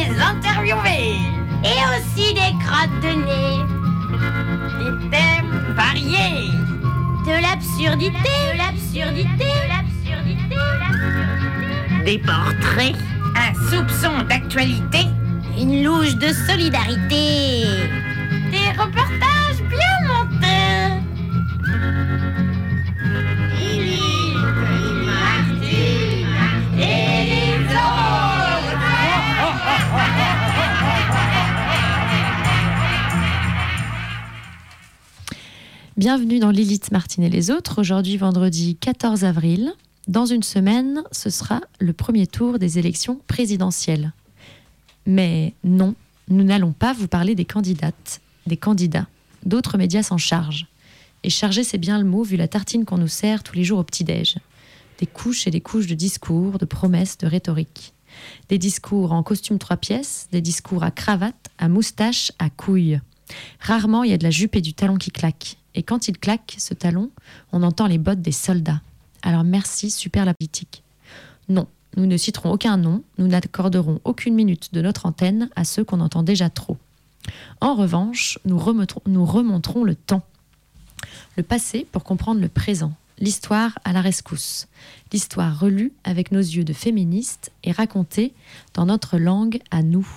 les interviewer. Et aussi des crottes de nez. Des thèmes variés. De l'absurdité. Des portraits. Un soupçon d'actualité. Une louche de solidarité. Des reportages bien montés. Lily, Martine et les autres. Bienvenue dans Lilith, Martine et les autres. Aujourd'hui, vendredi 14 avril. Dans une semaine, ce sera le premier tour des élections présidentielles. Mais non, nous n'allons pas vous parler des candidates, des candidats. D'autres médias s'en chargent. Et charger, c'est bien le mot, vu la tartine qu'on nous sert tous les jours au petit-déj. Des couches et des couches de discours, de promesses, de rhétorique. Des discours en costume 3 pièces, des discours à cravate, à moustache, à couilles. Rarement, il y a de la jupe et du talon qui claquent. Et quand il claque, ce talon, on entend les bottes des soldats. Alors merci, super la politique. Non, nous ne citerons aucun nom, nous n'accorderons aucune minute de notre antenne à ceux qu'on entend déjà trop. En revanche, nous remonterons le temps. Le passé pour comprendre le présent. L'histoire à la rescousse. L'histoire relue avec nos yeux de féministes et racontée dans notre langue à nous.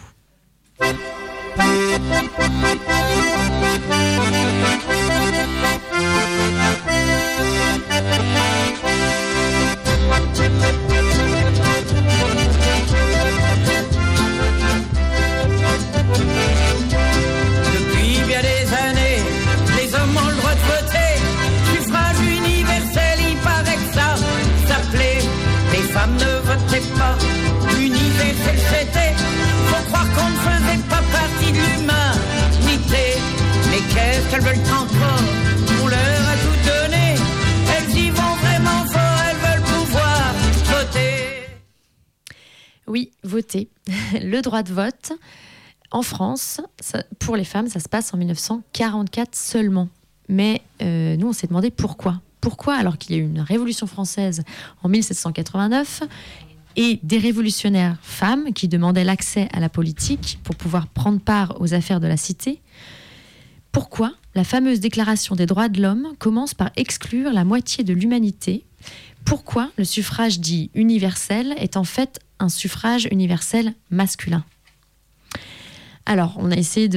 Depuis bien des années, les hommes ont le droit de voter. Suffrage universel, il paraît que ça s'appelait. Les femmes ne votaient pas. Universel c'était. Faut croire qu'on ne faisait pas partie de l'humanité. Mais qu'est-ce qu'elles veulent encore? On leur a tout donné. Elles y vont vraiment fort, elles veulent pouvoir voter. Oui, voter. Le droit de vote. En France, pour les femmes, ça se passe en 1944 seulement. Mais nous, on s'est demandé pourquoi. Pourquoi, alors qu'il y a eu une révolution française en 1789 et des révolutionnaires femmes qui demandaient l'accès à la politique pour pouvoir prendre part aux affaires de la cité, pourquoi la fameuse déclaration des droits de l'homme commence par exclure la moitié de l'humanité? Pourquoi le suffrage dit universel est en fait un suffrage universel masculin? Alors, on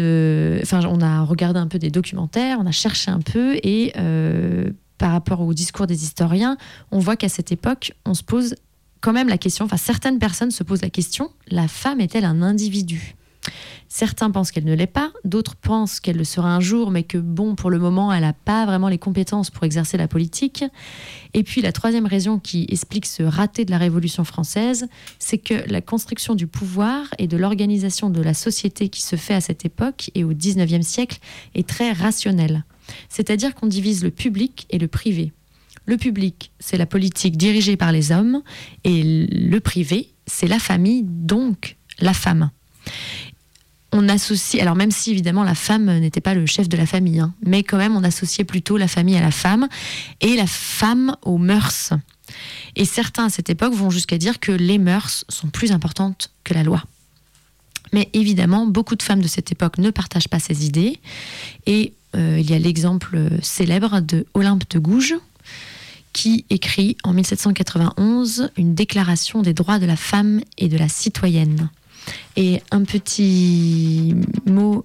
a regardé un peu des documentaires, on a cherché un peu et par rapport au discours des historiens, on voit qu'à cette époque, on se pose quand même la question, certaines personnes se posent la question, la femme est-elle un individu ? Certains pensent qu'elle ne l'est pas, d'autres pensent qu'elle le sera un jour, mais que pour le moment, elle n'a pas vraiment les compétences pour exercer la politique. Et puis la troisième raison qui explique ce raté de la Révolution française, c'est que la construction du pouvoir et de l'organisation de la société qui se fait à cette époque et au XIXe siècle est très rationnelle. C'est-à-dire qu'on divise le public et le privé. Le public, c'est la politique dirigée par les hommes, et le privé, c'est la famille, donc la femme. On associe, alors même si évidemment la femme n'était pas le chef de la famille, mais quand même on associait plutôt la famille à la femme et la femme aux mœurs. Et certains à cette époque vont jusqu'à dire que les mœurs sont plus importantes que la loi. Mais évidemment, beaucoup de femmes de cette époque ne partagent pas ces idées. Et il y a l'exemple célèbre de Olympe de Gouges, qui écrit en 1791 une déclaration des droits de la femme et de la citoyenne. Et un petit mot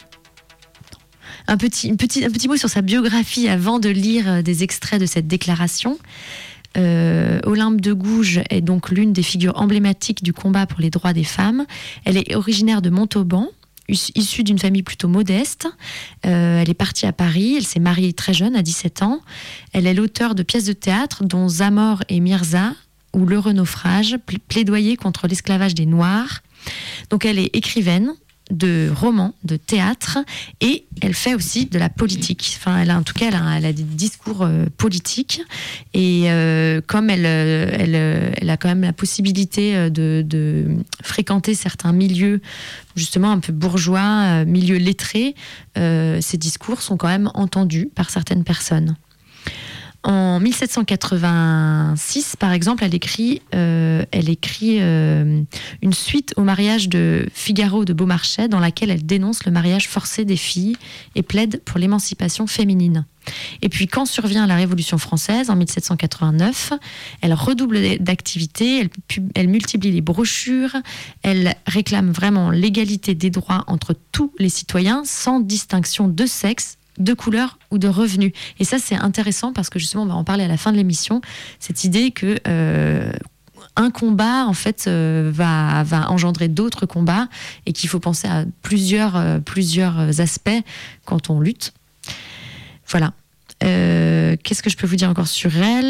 sur sa biographie avant de lire des extraits de cette déclaration. Olympe de Gouges est donc l'une des figures emblématiques du combat pour les droits des femmes. Elle est originaire de Montauban, issue d'une famille plutôt modeste. Elle est partie à Paris, elle s'est mariée très jeune, à 17 ans. Elle est l'auteure de pièces de théâtre dont Zamor et Mirza ou L'heureux naufrage, plaidoyer contre l'esclavage des Noirs. Donc elle est écrivaine de romans, de théâtre, et elle fait aussi de la politique. Elle a des discours politiques, et comme elle a quand même la possibilité de fréquenter certains milieux, justement un peu bourgeois, milieux lettrés, ses discours sont quand même entendus par certaines personnes. En 1786, par exemple, elle écrit une suite au mariage de Figaro de Beaumarchais, dans laquelle elle dénonce le mariage forcé des filles et plaide pour l'émancipation féminine. Et puis, quand survient la Révolution française, en 1789, elle redouble d'activité, elle multiplie les brochures, elle réclame vraiment l'égalité des droits entre tous les citoyens, sans distinction de sexe, de couleur ou de revenus. Et ça, c'est intéressant parce que justement, on va en parler à la fin de l'émission, cette idée que un combat, en fait, va engendrer d'autres combats et qu'il faut penser à plusieurs aspects quand on lutte. Voilà. Qu'est-ce que je peux vous dire encore sur elle ?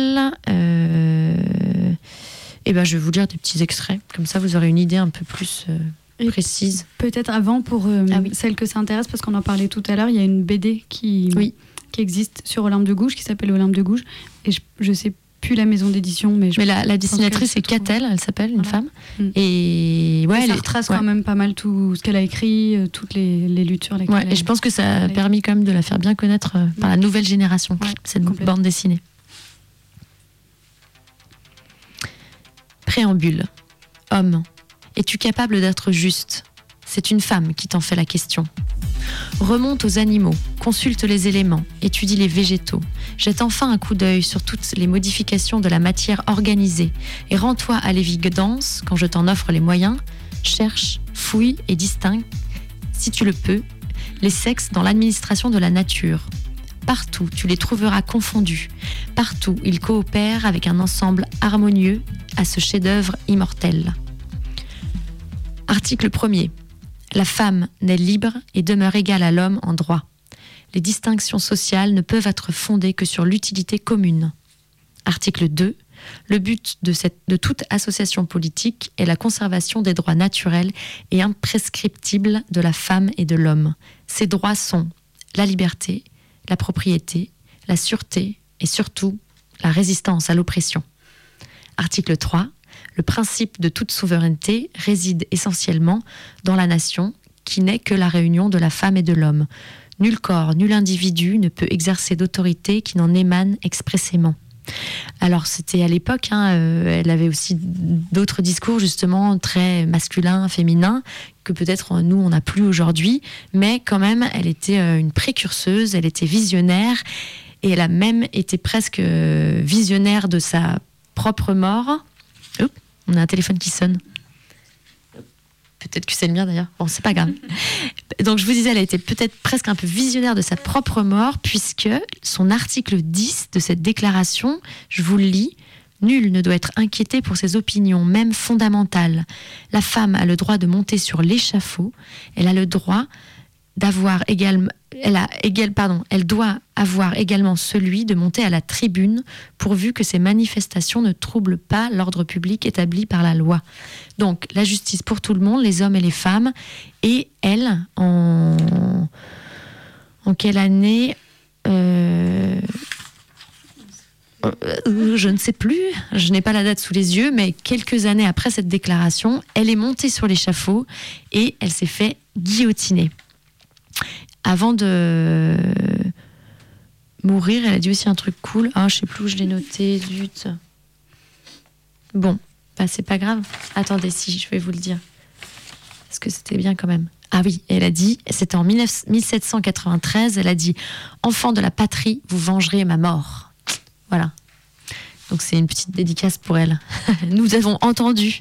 Je vais vous lire des petits extraits. Comme ça, vous aurez une idée un peu plus précise. Peut-être avant, pour celles que ça intéresse, parce qu'on en parlait tout à l'heure, il y a une BD qui existe sur Olympe de Gouges, qui s'appelle Olympe de Gouges. Et je sais plus la maison d'édition, mais la dessinatrice, c'est Catel, elle s'appelle, une femme. Et ça retrace quand même pas mal tout ce qu'elle a écrit, toutes les luttes sur lesquelles et je pense que ça a permis quand même de la faire bien connaître par la nouvelle génération, cette bande dessinée. Préambule. Homme, es-tu capable d'être juste ? C'est une femme qui t'en fait la question. Remonte aux animaux, consulte les éléments, étudie les végétaux, jette enfin un coup d'œil sur toutes les modifications de la matière organisée et rends-toi à l'évidence quand je t'en offre les moyens, cherche, fouille et distingue, si tu le peux, les sexes dans l'administration de la nature. Partout, tu les trouveras confondus. Partout, ils coopèrent avec un ensemble harmonieux à ce chef-d'œuvre immortel. Article 1er. La femme naît libre et demeure égale à l'homme en droit. Les distinctions sociales ne peuvent être fondées que sur l'utilité commune. Article 2. Le but de toute association politique est la conservation des droits naturels et imprescriptibles de la femme et de l'homme. Ces droits sont la liberté, la propriété, la sûreté et surtout la résistance à l'oppression. Article 3. Le principe de toute souveraineté réside essentiellement dans la nation, qui n'est que la réunion de la femme et de l'homme. Nul corps, nul individu ne peut exercer d'autorité qui n'en émane expressément. Alors c'était à l'époque, elle avait aussi d'autres discours justement très masculins, féminins, que peut-être nous on n'a plus aujourd'hui, mais quand même elle était une précurseuse, elle était visionnaire, et elle a même été presque visionnaire de sa propre mort. On a un téléphone qui sonne. Peut-être que c'est le mien d'ailleurs. Bon, c'est pas grave. Donc je vous disais, elle a été peut-être presque un peu visionnaire de sa propre mort, puisque son article 10 de cette déclaration, je vous le lis, « Nul ne doit être inquiété pour ses opinions, même fondamentales. La femme a le droit de monter sur l'échafaud. Elle a le droit d'avoir également... Elle doit avoir également celui de monter à la tribune pourvu que ces manifestations ne troublent pas l'ordre public établi par la loi. » Donc, la justice pour tout le monde, les hommes et les femmes. Et elle, en quelle année je ne sais plus, je n'ai pas la date sous les yeux, mais quelques années après cette déclaration, elle est montée sur l'échafaud et elle s'est fait guillotiner. Avant de mourir, elle a dit aussi un truc cool. Je sais plus où je l'ai noté, zut. Bon, c'est pas grave. Attendez, si, je vais vous le dire. Parce que c'était bien quand même. Ah oui, elle a dit, c'était en 1793, elle a dit « Enfant de la patrie, vous vengerez ma mort ». Voilà. Donc c'est une petite dédicace pour elle. Nous avons entendu.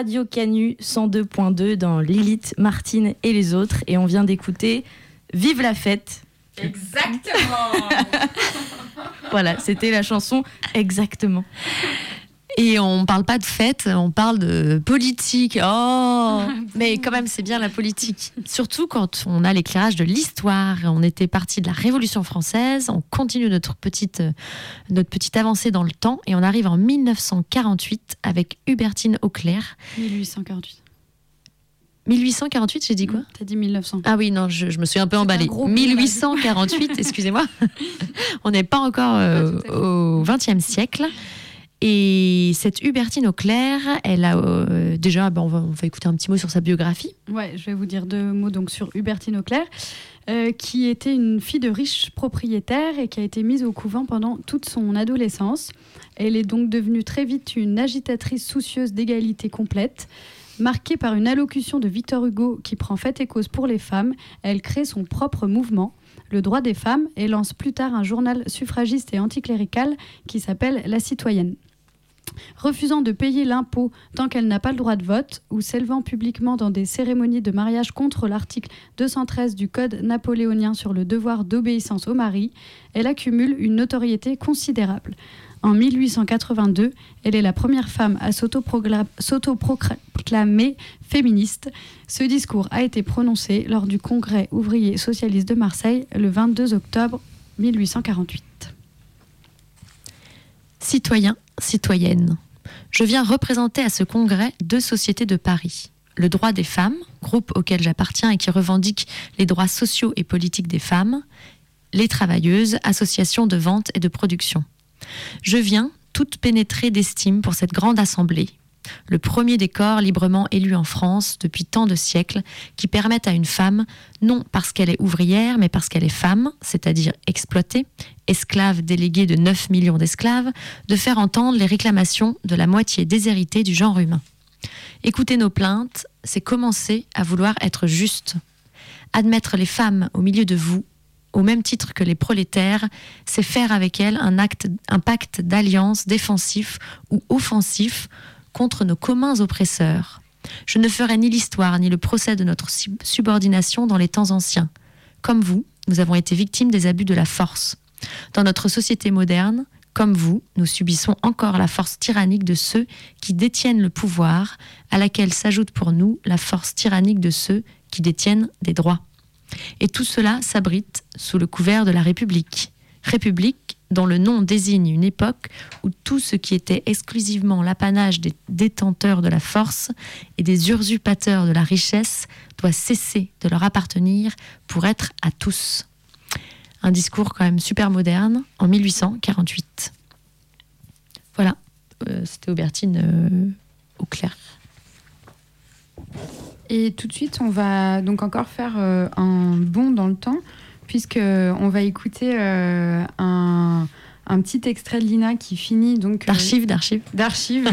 Radio Canu 102.2 dans Lilith, Martine et les autres. Et on vient d'écouter Vive la fête. Exactement. Voilà, c'était la chanson Exactement. Et on parle pas de fête, on parle de politique. Oh, mais quand même, c'est bien la politique. Surtout quand on a l'éclairage de l'histoire. On était parti de la Révolution française, on continue notre petite avancée dans le temps et on arrive en 1948 avec Hubertine Auclair. 1848. 1848, j'ai dit quoi ? T'as dit 1900. Ah oui, non, je me suis un peu emballée. 1848, excusez-moi. On n'est pas encore au XXe siècle. Et cette Hubertine Auclair, elle a déjà, on va écouter un petit mot sur sa biographie. Ouais, je vais vous dire 2 mots donc sur Hubertine Auclair, qui était une fille de riche propriétaire et qui a été mise au couvent pendant toute son adolescence. Elle est donc devenue très vite une agitatrice soucieuse d'égalité complète. Marquée par une allocution de Victor Hugo qui prend fait et cause pour les femmes, elle crée son propre mouvement, le droit des femmes, et lance plus tard un journal suffragiste et anticlérical qui s'appelle La Citoyenne. Refusant de payer l'impôt tant qu'elle n'a pas le droit de vote, ou s'élevant publiquement dans des cérémonies de mariage contre l'article 213 du Code napoléonien sur le devoir d'obéissance au mari, elle accumule une notoriété considérable. En 1882, elle est la première femme à s'autoproclamer féministe. Ce discours a été prononcé lors du Congrès ouvrier socialiste de Marseille le 22 octobre 1848. Citoyens, citoyennes, je viens représenter à ce congrès 2 sociétés de Paris. Le droit des femmes, groupe auquel j'appartiens et qui revendique les droits sociaux et politiques des femmes. Les travailleuses, association de vente et de production. Je viens, toute pénétrée d'estime pour cette grande assemblée. Le premier des corps librement élus en France depuis tant de siècles qui permettent à une femme, non parce qu'elle est ouvrière, mais parce qu'elle est femme, c'est-à-dire exploitée, esclave déléguée de 9 millions d'esclaves, de faire entendre les réclamations de la moitié déshéritée du genre humain. Écouter nos plaintes, c'est commencer à vouloir être juste. Admettre les femmes au milieu de vous, au même titre que les prolétaires, c'est faire avec elles un pacte d'alliance défensif ou offensif contre nos communs oppresseurs. Je ne ferai ni l'histoire ni le procès de notre subordination dans les temps anciens. Comme vous, nous avons été victimes des abus de la force. Dans notre société moderne, comme vous, nous subissons encore la force tyrannique de ceux qui détiennent le pouvoir, à laquelle s'ajoute pour nous la force tyrannique de ceux qui détiennent des droits. Et tout cela s'abrite sous le couvert de la République. République dont le nom désigne une époque où tout ce qui était exclusivement l'apanage des détenteurs de la force et des usurpateurs de la richesse doit cesser de leur appartenir pour être à tous. Un discours quand même super moderne, en 1848. Voilà, c'était Hubertine Auclair. Et tout de suite, on va donc encore faire un bond dans le temps, puisqu'on va écouter un petit extrait de Lina qui finit donc... D'archives.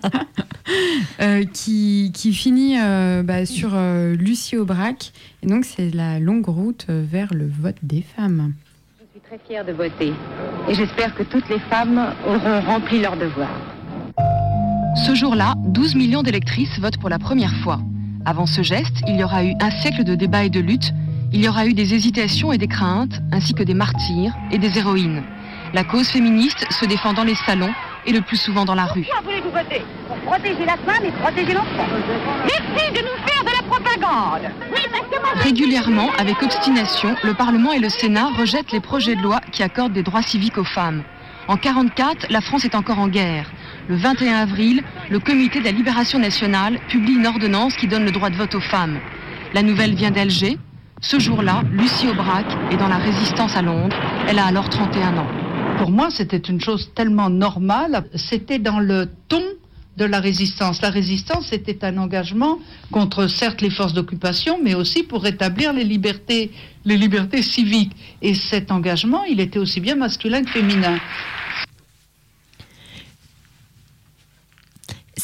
qui finit sur Lucie Aubrac. Et donc, c'est la longue route vers le vote des femmes. Je suis très fière de voter. Et j'espère que toutes les femmes auront rempli leur devoir. Ce jour-là, 12 millions d'électrices votent pour la première fois. Avant ce geste, il y aura eu un siècle de débats et de luttes. Il y aura eu des hésitations et des craintes, ainsi que des martyrs et des héroïnes. La cause féministe se défend dans les salons et le plus souvent dans la rue. Pourquoi voulez-vous voter ? Pour protéger la femme et protéger l'enfant. Merci de nous faire de la propagande. Oui, parce que moi... Régulièrement, avec obstination, le Parlement et le Sénat rejettent les projets de loi qui accordent des droits civiques aux femmes. En 1944, la France est encore en guerre. Le 21 avril, le Comité de la Libération Nationale publie une ordonnance qui donne le droit de vote aux femmes. La nouvelle vient d'Alger. Ce jour-là, Lucie Aubrac est dans la résistance à Londres. Elle a alors 31 ans. Pour moi, c'était une chose tellement normale. C'était dans le ton de la résistance. La résistance, c'était un engagement contre, certes, les forces d'occupation, mais aussi pour rétablir les libertés civiques. Et cet engagement, il était aussi bien masculin que féminin.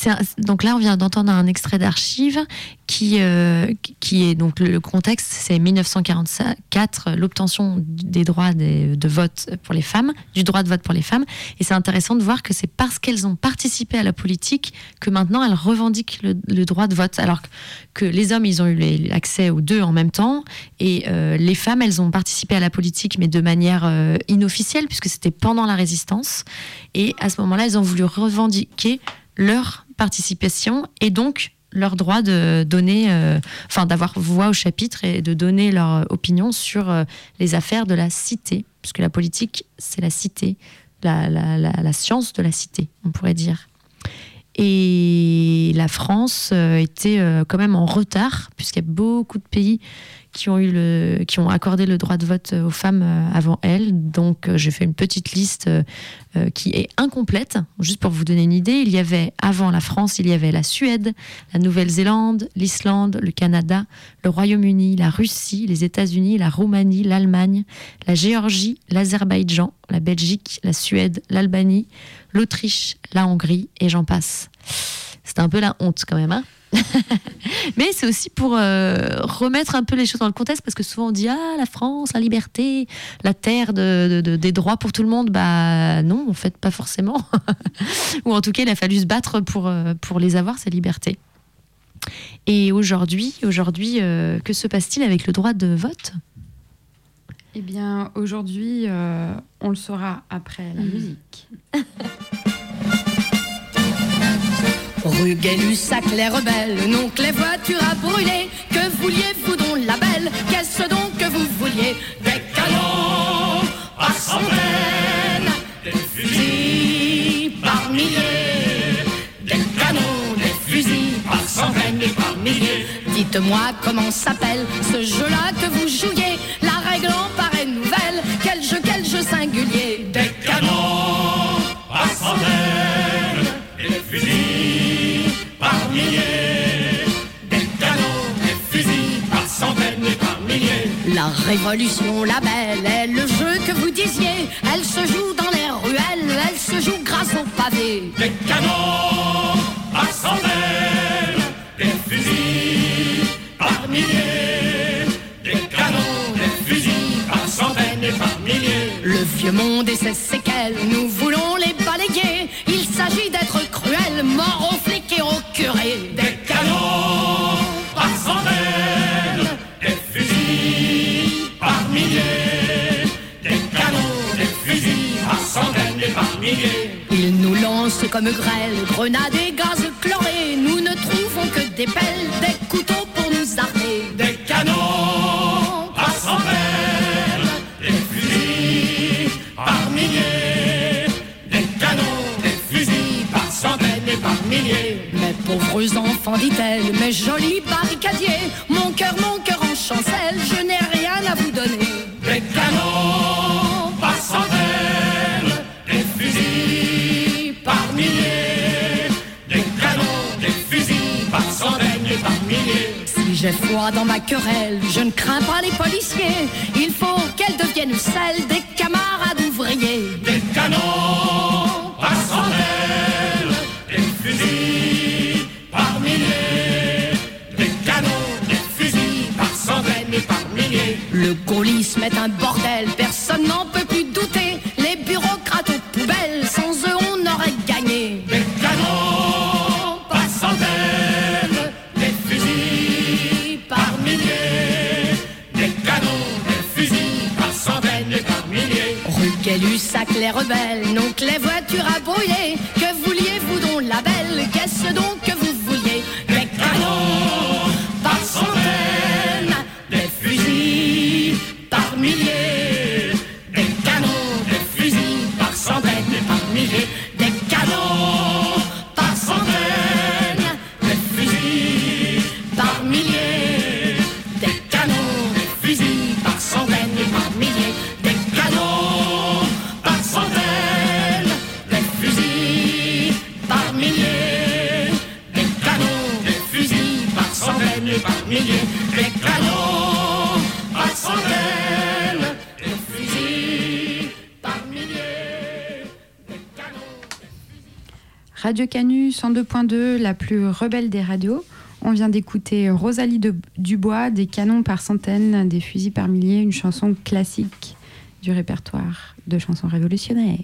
donc là, on vient d'entendre un extrait d'archives qui est donc le contexte, c'est 1944, l'obtention des droits de vote pour les femmes, du droit de vote pour les femmes. Et c'est intéressant de voir que c'est parce qu'elles ont participé à la politique que maintenant elles revendiquent le droit de vote. Alors que les hommes, ils ont eu l'accès aux deux en même temps. Et les femmes, elles ont participé à la politique, mais de manière inofficielle, puisque c'était pendant la résistance. Et à ce moment-là, elles ont voulu revendiquer leur participation et donc leur droit de donner, d'avoir voix au chapitre et de donner leur opinion sur les affaires de la cité, puisque la politique, c'est la cité, la science de la cité, on pourrait dire. Et la France était quand même en retard, puisqu'il y a beaucoup de pays qui ont accordé le droit de vote aux femmes avant elle. Donc j'ai fait une petite liste qui est incomplète. Juste pour vous donner une idée, il y avait, avant la France, il y avait la Suède, la Nouvelle-Zélande, l'Islande, le Canada, le Royaume-Uni, la Russie, les États-Unis, la Roumanie, l'Allemagne, la Géorgie, l'Azerbaïdjan, la Belgique, la Suède, l'Albanie, l'Autriche, la Hongrie, et j'en passe. C'est un peu la honte quand même, hein. Mais c'est aussi pour remettre un peu les choses dans le contexte, parce que souvent on dit la France, la liberté, la terre des droits pour tout le monde. Bah non, en fait pas forcément. Ou en tout cas il a fallu se battre pour les avoir, ces libertés. Et aujourd'hui, que se passe-t-il avec le droit de vote ? Eh bien aujourd'hui on le saura après la musique. Rue Gay-Lussac, les rebelles, non que les voitures à brûler. Que vouliez-vous donc la belle? Qu'est-ce donc que vous vouliez? Des canons par centaines, des fusils par milliers. Des canons, des fusils par centaines et par milliers. Dites-moi comment s'appelle ce jeu-là que vous jouiez? La règle en paraît nouvelle. Quel jeu singulier? Des canons par centaines, des fusils par milliers, des canons, des fusils par centaines et par milliers. La révolution, la belle, est le jeu que vous disiez. Elle se joue dans les ruelles, elle se joue grâce aux pavés. Des canons par centaines, des fusils par milliers, des canons, des fusils par centaines et par milliers. Le vieux monde et ses séquelles, nous voulons les balayer. Il s'agit d'être cruel, mort aux flics et aux curés. Des canons par centaines, des fusils par milliers, des canons, des fusils par centaines et par milliers. Ils nous lancent comme grêle, grenades et gaz chlorés. Nous ne trouvons que des pelles, des couteaux pour nous armer. Des canons par centaines, des fusils par milliers, des canons, des fusils par centaines et par milliers. Mes pauvres enfants, dit-elle, mes jolis barricadiers, mon cœur en chancelle, je n'ai rien à vous donner. Des canons par centaines, des fusils par milliers, des canons, des fusils par centaines et par milliers. Si j'ai foi dans ma querelle, je ne crains pas les policiers. Il faut qu'elles deviennent celles des camarades ouvriers. Des canons par centaines, des fusils par milliers, des canons, des fusils par centaines et par milliers. Le gaullisme est un bordel, personne n'en peut plus douter. Les bureaucrates aux poubelles, sans eux on aurait gagné. Des canons par centaines, des fusils par milliers, des canons, des fusils par centaines et par milliers. Rue Gay-Lussac, les rebelles, non que les voitures à brûler. Que vouliez-vous donc la belle? Qu'est-ce donc que vous vouliez? Des canons par centaines, des fusils par milliers, des canons, des fusils par centaines et par milliers. Des canons par centaines, des fusils par milliers, des canons, des fusils par centaines et par milliers. Des canons par centaines, des fusils Radio Canu 102.2, la plus rebelle des radios. On vient d'écouter Rosalie Dubois, des canons par centaines, des fusils par milliers, une chanson classique du répertoire de chansons révolutionnaires.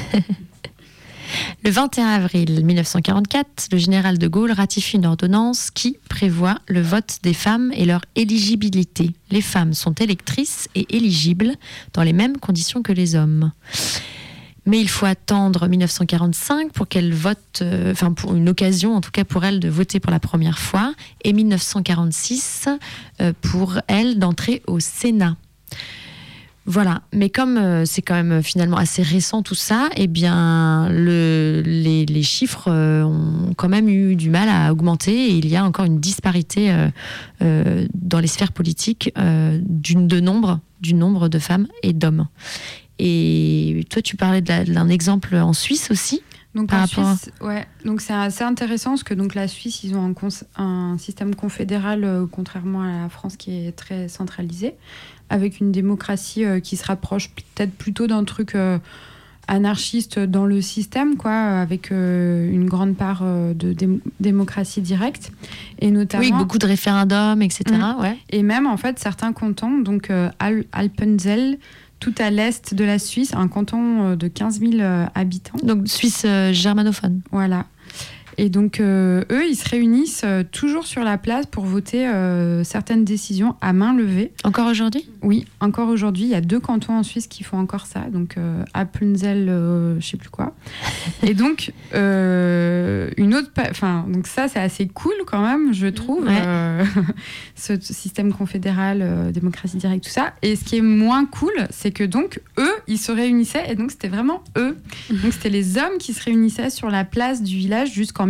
Le 21 avril 1944, le général de Gaulle ratifie une ordonnance qui prévoit le vote des femmes et leur éligibilité. Les femmes sont électrices et éligibles dans les mêmes conditions que les hommes. Mais il faut attendre 1945 pour qu'elles votent, pour une occasion, en tout cas pour elles, de voter pour la première fois, et 1946 pour elles d'entrer au Sénat. Voilà, mais comme c'est quand même finalement assez récent tout ça, eh bien les chiffres ont quand même eu du mal à augmenter et il y a encore une disparité dans les sphères politiques du nombre de femmes et d'hommes. Et toi, tu parlais d'un exemple en Suisse aussi. Donc en Suisse, donc c'est assez intéressant parce que donc la Suisse, ils ont un système confédéral contrairement à la France qui est très centralisé, avec une démocratie qui se rapproche peut-être plutôt d'un truc anarchiste dans le système, quoi, avec une grande part de démocratie directe, et notamment oui, beaucoup de référendums, etc. Ouais. Et même en fait certains cantons, donc Appenzell, tout à l'est de la Suisse, un canton de 15 000 habitants. Donc Suisse germanophone. Voilà. Et donc, eux, ils se réunissent toujours sur la place pour voter certaines décisions à main levée. Encore aujourd'hui ? Oui, encore aujourd'hui. Il y a 2 cantons en Suisse qui font encore ça. Donc, Appenzell, je ne sais plus quoi. Et donc, une autre... donc ça, c'est assez cool quand même, je trouve, ce système confédéral, démocratie directe, tout ça. Et ce qui est moins cool, c'est que donc, eux, ils se réunissaient. Et donc, c'était vraiment eux. Donc, c'était les hommes qui se réunissaient sur la place du village jusqu'en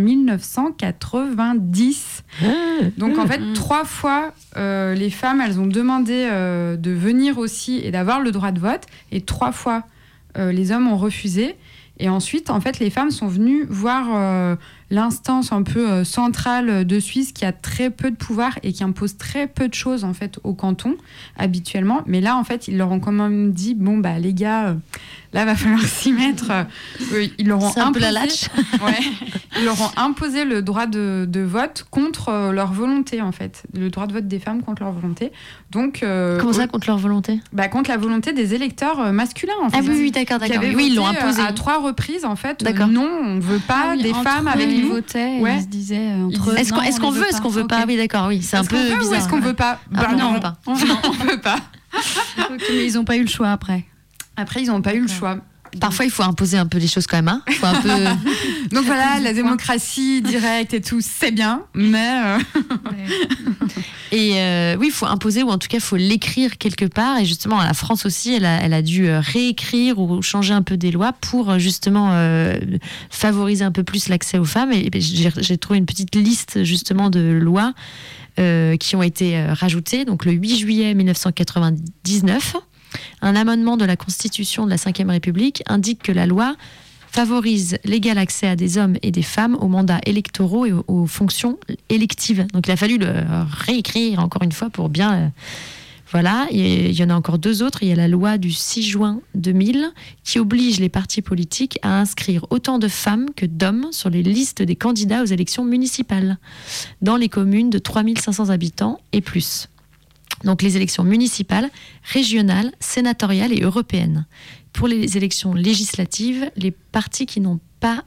1990. Donc en fait, 3 fois, les femmes, elles ont demandé de venir aussi et d'avoir le droit de vote. Et 3 fois, les hommes ont refusé. Et ensuite, en fait, les femmes sont venues voir l'instance un peu centrale de Suisse qui a très peu de pouvoir et qui impose très peu de choses en fait au canton habituellement. Mais là, en fait, ils leur ont quand même dit bon bah les gars, là va falloir s'y mettre. Ils leur ont imposé la lâche. Ils leur ont imposé le droit de vote contre leur volonté en fait, le droit de vote des femmes contre leur volonté. Donc comment ça contre leur volonté ? Bah contre la volonté des électeurs masculins en fait. Ah oui, d'accord. Oui, ils l'ont imposé à 3 reprises en fait. D'accord. Non, on veut pas des femmes avec nous. Ils votaient, ils se disaient entre est-ce qu'on veut, est-ce qu'on veut pas ? Oui, d'accord, oui, c'est un peu bizarre. Ou est-ce qu'on veut pas ? Non, on veut pas. Non, on veut pas. Mais ils n'ont pas eu le choix après. Après, ils n'ont pas eu le choix. Parfois, il faut imposer un peu les choses quand même. Hein. Faut un peu... Donc voilà, la démocratie directe et tout, c'est bien, mais... Et oui, il faut imposer, ou en tout cas, il faut l'écrire quelque part. Et justement, la France aussi, elle a dû réécrire ou changer un peu des lois pour justement favoriser un peu plus l'accès aux femmes. Et j'ai trouvé une petite liste justement de lois qui ont été rajoutées. Donc le 8 juillet 1999, un amendement de la Constitution de la Ve République indique que la loi favorise l'égal accès à des hommes et des femmes aux mandats électoraux et aux fonctions électives. Donc il a fallu le réécrire encore une fois pour bien... Voilà, il y en a encore 2 autres. Il y a la loi du 6 juin 2000 qui oblige les partis politiques à inscrire autant de femmes que d'hommes sur les listes des candidats aux élections municipales dans les communes de 3500 habitants et plus. Donc les élections municipales, régionales, sénatoriales et européennes. Pour les élections législatives, les partis qui n'ont pas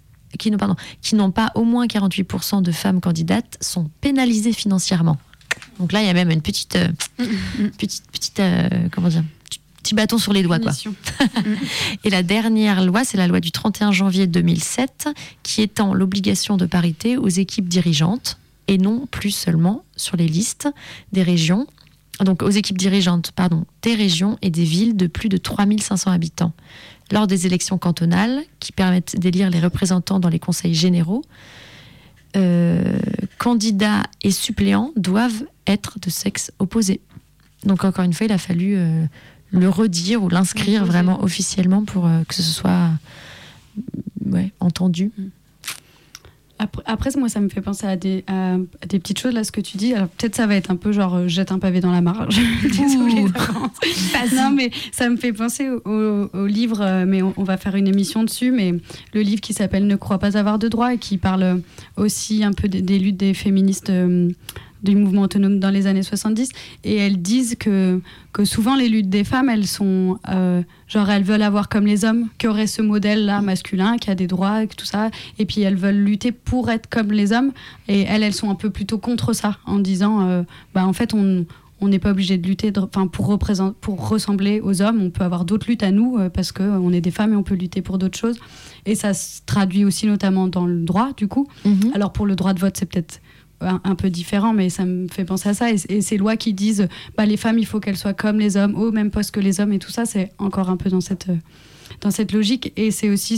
au moins 48% de femmes candidates sont pénalisés financièrement. Donc là, il y a même une petite comment dire, petit bâton sur les doigts, quoi. Et la dernière loi, c'est la loi du 31 janvier 2007 qui étend l'obligation de parité aux équipes dirigeantes et non plus seulement sur les listes des régions. Donc aux équipes dirigeantes, des régions et des villes de plus de 3500 habitants. Lors des élections cantonales, qui permettent d'élire les représentants dans les conseils généraux, candidats et suppléants doivent être de sexe opposé. Donc encore une fois, il a fallu le redire ou l'inscrire vraiment officiellement pour que ce soit entendu. Après, moi, ça me fait penser à des petites choses, là, ce que tu dis. Alors, peut-être ça va être un peu genre, jette un pavé dans la mare. Désolée d'avance. Non, mais ça me fait penser au livre, mais on va faire une émission dessus, mais le livre qui s'appelle « Ne crois pas avoir de droits » et qui parle aussi un peu des luttes des féministes du mouvement autonome dans les années 70, et elles disent que souvent les luttes des femmes, elles sont elles veulent avoir comme les hommes, qui auraient ce modèle-là masculin, qui a des droits et tout ça, et puis elles veulent lutter pour être comme les hommes, et elles sont un peu plutôt contre ça, en disant en fait on n'est pas obligé de lutter pour ressembler aux hommes, on peut avoir d'autres luttes à nous parce qu'on est des femmes et on peut lutter pour d'autres choses, et ça se traduit aussi notamment dans le droit du coup. Alors pour le droit de vote c'est peut-être un peu différent, mais ça me fait penser à ça, et ces lois qui disent les femmes il faut qu'elles soient comme les hommes, au même poste que les hommes, et tout ça c'est encore un peu dans cette logique, et c'est aussi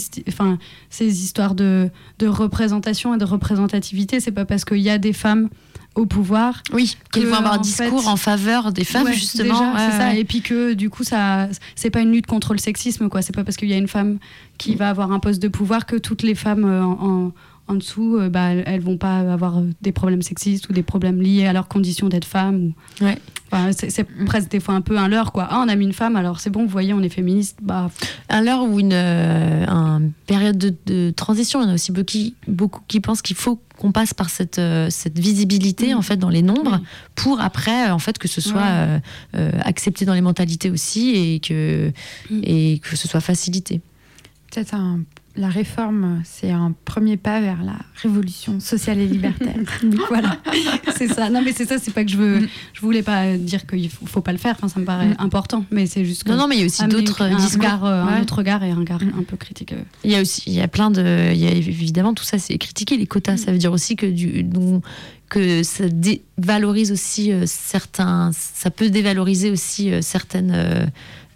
ces histoires de représentation et de représentativité. C'est pas parce qu'il y a des femmes au pouvoir qu'elles vont avoir un discours en faveur des femmes, justement. Déjà, c'est ça. Et puis que du coup ça c'est pas une lutte contre le sexisme, quoi. C'est pas parce qu'il y a une femme qui va avoir un poste de pouvoir que toutes les femmes en dessous, elles vont pas avoir des problèmes sexistes ou des problèmes liés à leur condition d'être femme. C'est presque des fois un peu un leurre, quoi. On a mis une femme, alors c'est bon, vous voyez, on est féministe. Un leurre ou une période de transition. Il y en a aussi beaucoup qui pensent qu'il faut qu'on passe par cette visibilité en fait dans les nombres pour après en fait que ce soit accepté dans les mentalités aussi, et que ce soit facilité. Peut-être la réforme, c'est un premier pas vers la révolution sociale et libertaire. Voilà, c'est ça. Non, mais c'est ça, c'est pas que je voulais pas dire qu'il faut pas le faire, ça me paraît important, mais c'est juste que... Non, mais il y a aussi d'autres discours. Un autre regard et un regard un peu critique. Il y a évidemment, tout ça, c'est critiquer les quotas. Ça veut dire aussi que ça dévalorise aussi ça peut dévaloriser aussi certaines...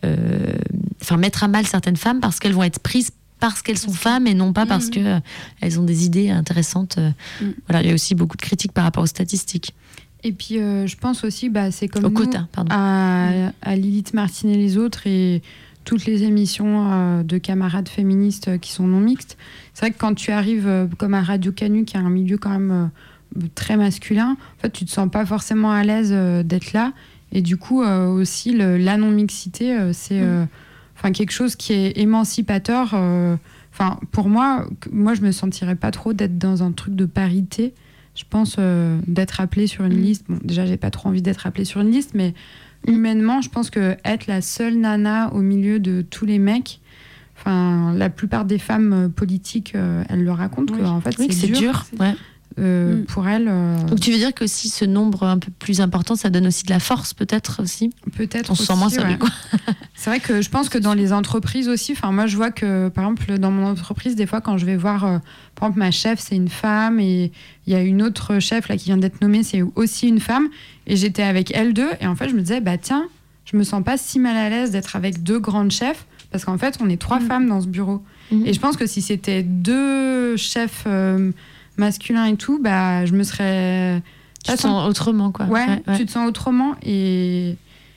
mettre à mal certaines femmes parce qu'elles vont être prises parce qu'elles sont femmes et non pas parce qu'elles ont des idées intéressantes. Voilà, il y a aussi beaucoup de critiques par rapport aux statistiques. Et puis, je pense aussi, c'est comme au nous, quota, à Lilith Martine et les autres, et toutes les émissions de camarades féministes qui sont non mixtes. C'est vrai que quand tu arrives comme à Radio Canu, qui a un milieu quand même très masculin, en fait, tu te sens pas forcément à l'aise d'être là. Et du coup, aussi, la non-mixité, c'est... quelque chose qui est émancipateur. Pour moi, je me sentirais pas trop d'être dans un truc de parité. Je pense d'être appelée sur une liste. Bon, déjà, j'ai pas trop envie d'être appelée sur une liste, mais humainement, je pense que être la seule nana au milieu de tous les mecs, la plupart des femmes politiques, elles le racontent que en fait, c'est dur. Pour elles. Donc tu veux dire que si ce nombre un peu plus important, ça donne aussi de la force, peut-être aussi. Peut-être. On se sent moins seul, quoi. C'est vrai que je pense que dans les entreprises aussi, moi je vois que par exemple dans mon entreprise, des fois quand je vais voir, par exemple ma chef c'est une femme et il y a une autre chef là qui vient d'être nommée, c'est aussi une femme, et j'étais avec elles deux et en fait je me disais tiens, je me sens pas si mal à l'aise d'être avec deux grandes chefs parce qu'en fait on est 3 femmes dans ce bureau. Et je pense que si c'était 2 chefs masculin et tout, je me serais... Tu te sens autrement, quoi. Ouais, tu te sens autrement, et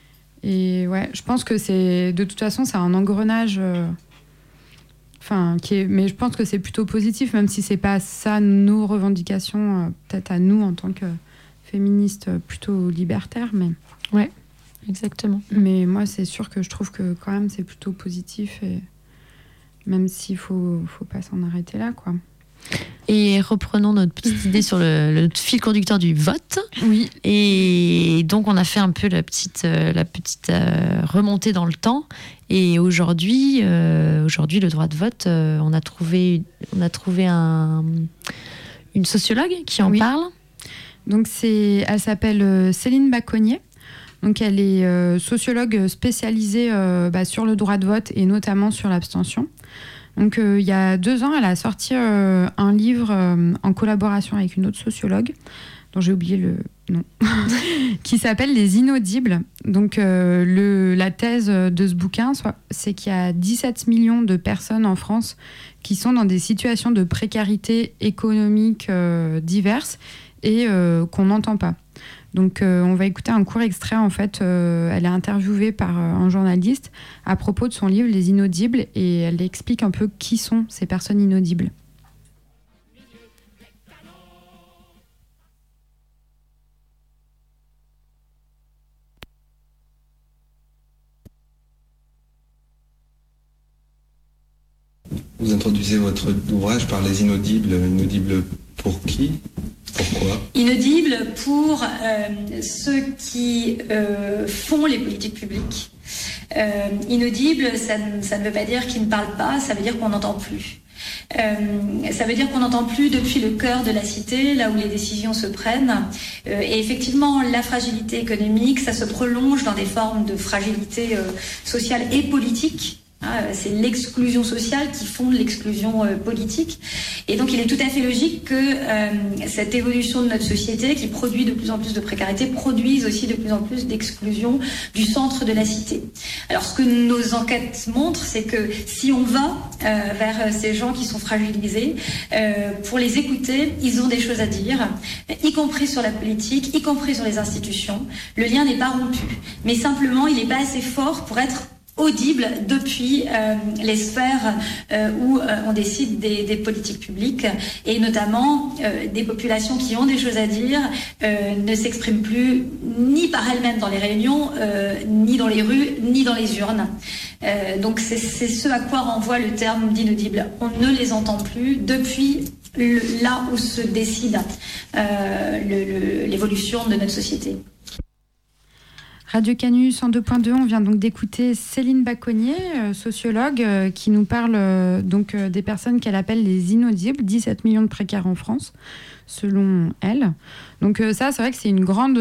je pense que c'est... De toute façon, c'est un engrenage... mais je pense que c'est plutôt positif, même si c'est pas ça nos revendications, peut-être à nous en tant que féministes plutôt libertaires, mais... Ouais, exactement. Mais moi, c'est sûr que je trouve que quand même, c'est plutôt positif, et même s'il faut pas s'en arrêter là, quoi. Et reprenons notre petite idée sur le fil conducteur du vote. Oui. Et donc on a fait un peu la petite remontée dans le temps. Et aujourd'hui, le droit de vote, on a trouvé une sociologue qui en parle. Donc elle s'appelle Céline Baconnier. Donc elle est sociologue spécialisée sur le droit de vote et notamment sur l'abstention. Donc, il y a 2 ans, elle a sorti un livre en collaboration avec une autre sociologue, dont j'ai oublié le nom, qui s'appelle « Les inaudibles ». Donc, la thèse de ce bouquin, c'est qu'il y a 17 millions de personnes en France qui sont dans des situations de précarité économique diverses et qu'on n'entend pas. Donc, on va écouter un court extrait. En fait, elle est interviewée par un journaliste à propos de son livre « Les inaudibles » et elle explique un peu qui sont ces personnes inaudibles. Vous introduisez votre ouvrage par les inaudibles. Inaudibles pour qui ? Pourquoi ? Inaudibles pour ceux qui font les politiques publiques. Inaudible, ça ne veut pas dire qu'ils ne parlent pas, ça veut dire qu'on n'entend plus. Ça veut dire qu'on n'entend plus depuis le cœur de la cité, là où les décisions se prennent. Et effectivement, la fragilité économique, ça se prolonge dans des formes de fragilité sociale et politique. C'est l'exclusion sociale qui fonde l'exclusion politique. Et donc il est tout à fait logique que cette évolution de notre société, qui produit de plus en plus de précarité, produise aussi de plus en plus d'exclusion du centre de la cité. Alors ce que nos enquêtes montrent, c'est que si on va vers ces gens qui sont fragilisés, pour les écouter, ils ont des choses à dire, y compris sur la politique, y compris sur les institutions. Le lien n'est pas rompu, mais simplement il n'est pas assez fort pour être audible depuis les sphères où on décide des politiques publiques, et notamment des populations qui ont des choses à dire ne s'expriment plus ni par elles-mêmes dans les réunions, ni dans les rues, ni dans les urnes. Donc c'est ce à quoi renvoie le terme d'inaudible. On ne les entend plus depuis là où se décide l'évolution de notre société. Radio Canu 102.2, on vient donc d'écouter Céline Baconnier, sociologue, qui nous parle donc des personnes qu'elle appelle les inaudibles, 17 millions de précaires en France, selon elle. Donc ça, c'est vrai que c'est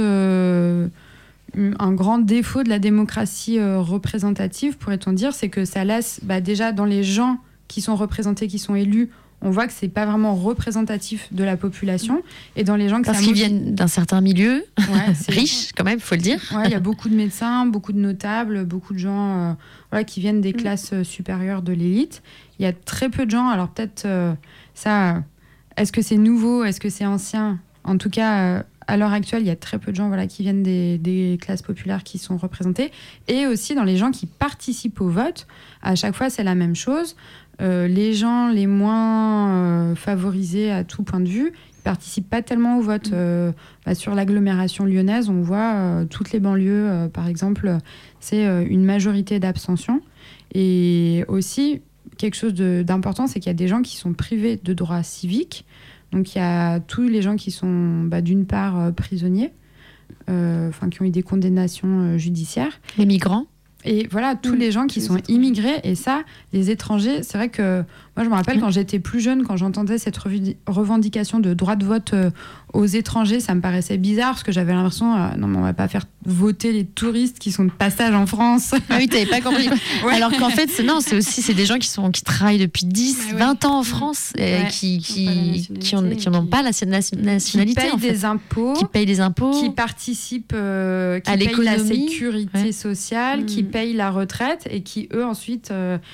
un grand défaut de la démocratie représentative, pourrait-on dire, c'est que ça laisse déjà dans les gens qui sont représentés, qui sont élus, on voit que c'est pas vraiment représentatif de la population, et dans les gens que parce qu'ils viennent d'un certain milieu riche quand même, faut le dire. Il y a beaucoup de médecins, beaucoup de notables, beaucoup de gens qui viennent des classes supérieures de l'élite. Il y a très peu de gens, alors peut-être ça, est-ce que c'est nouveau, est-ce que c'est ancien ? En tout cas, à l'heure actuelle, il y a très peu de gens qui viennent des classes populaires qui sont représentés, et aussi dans les gens qui participent au vote. À chaque fois, c'est la même chose. Les gens les moins favorisés à tout point de vue, ils participent pas tellement au vote. Sur l'agglomération lyonnaise, on voit toutes les banlieues, par exemple, c'est une majorité d'abstention. Et aussi, quelque chose d'important, c'est qu'il y a des gens qui sont privés de droits civiques. Donc il y a tous les gens qui sont d'une part prisonniers, qui ont eu des condamnations judiciaires. Les migrants. Et voilà, tous les gens qui sont immigrés. Et ça, les étrangers, c'est vrai que moi, je me rappelle quand j'étais plus jeune, quand j'entendais cette revendication de droit de vote aux étrangers, ça me paraissait bizarre, parce que j'avais l'impression, non, mais on va pas faire voter les touristes qui sont de passage en France. Ah oui, t'avais pas compris. Ouais. Alors qu'en fait, c'est des gens qui travaillent depuis 10, 20 ans en France, qui n'ont pas la nationalité. Qui payent des impôts, qui participent à l'économie, la sécurité sociale, qui payent la retraite, et qui, eux, ensuite...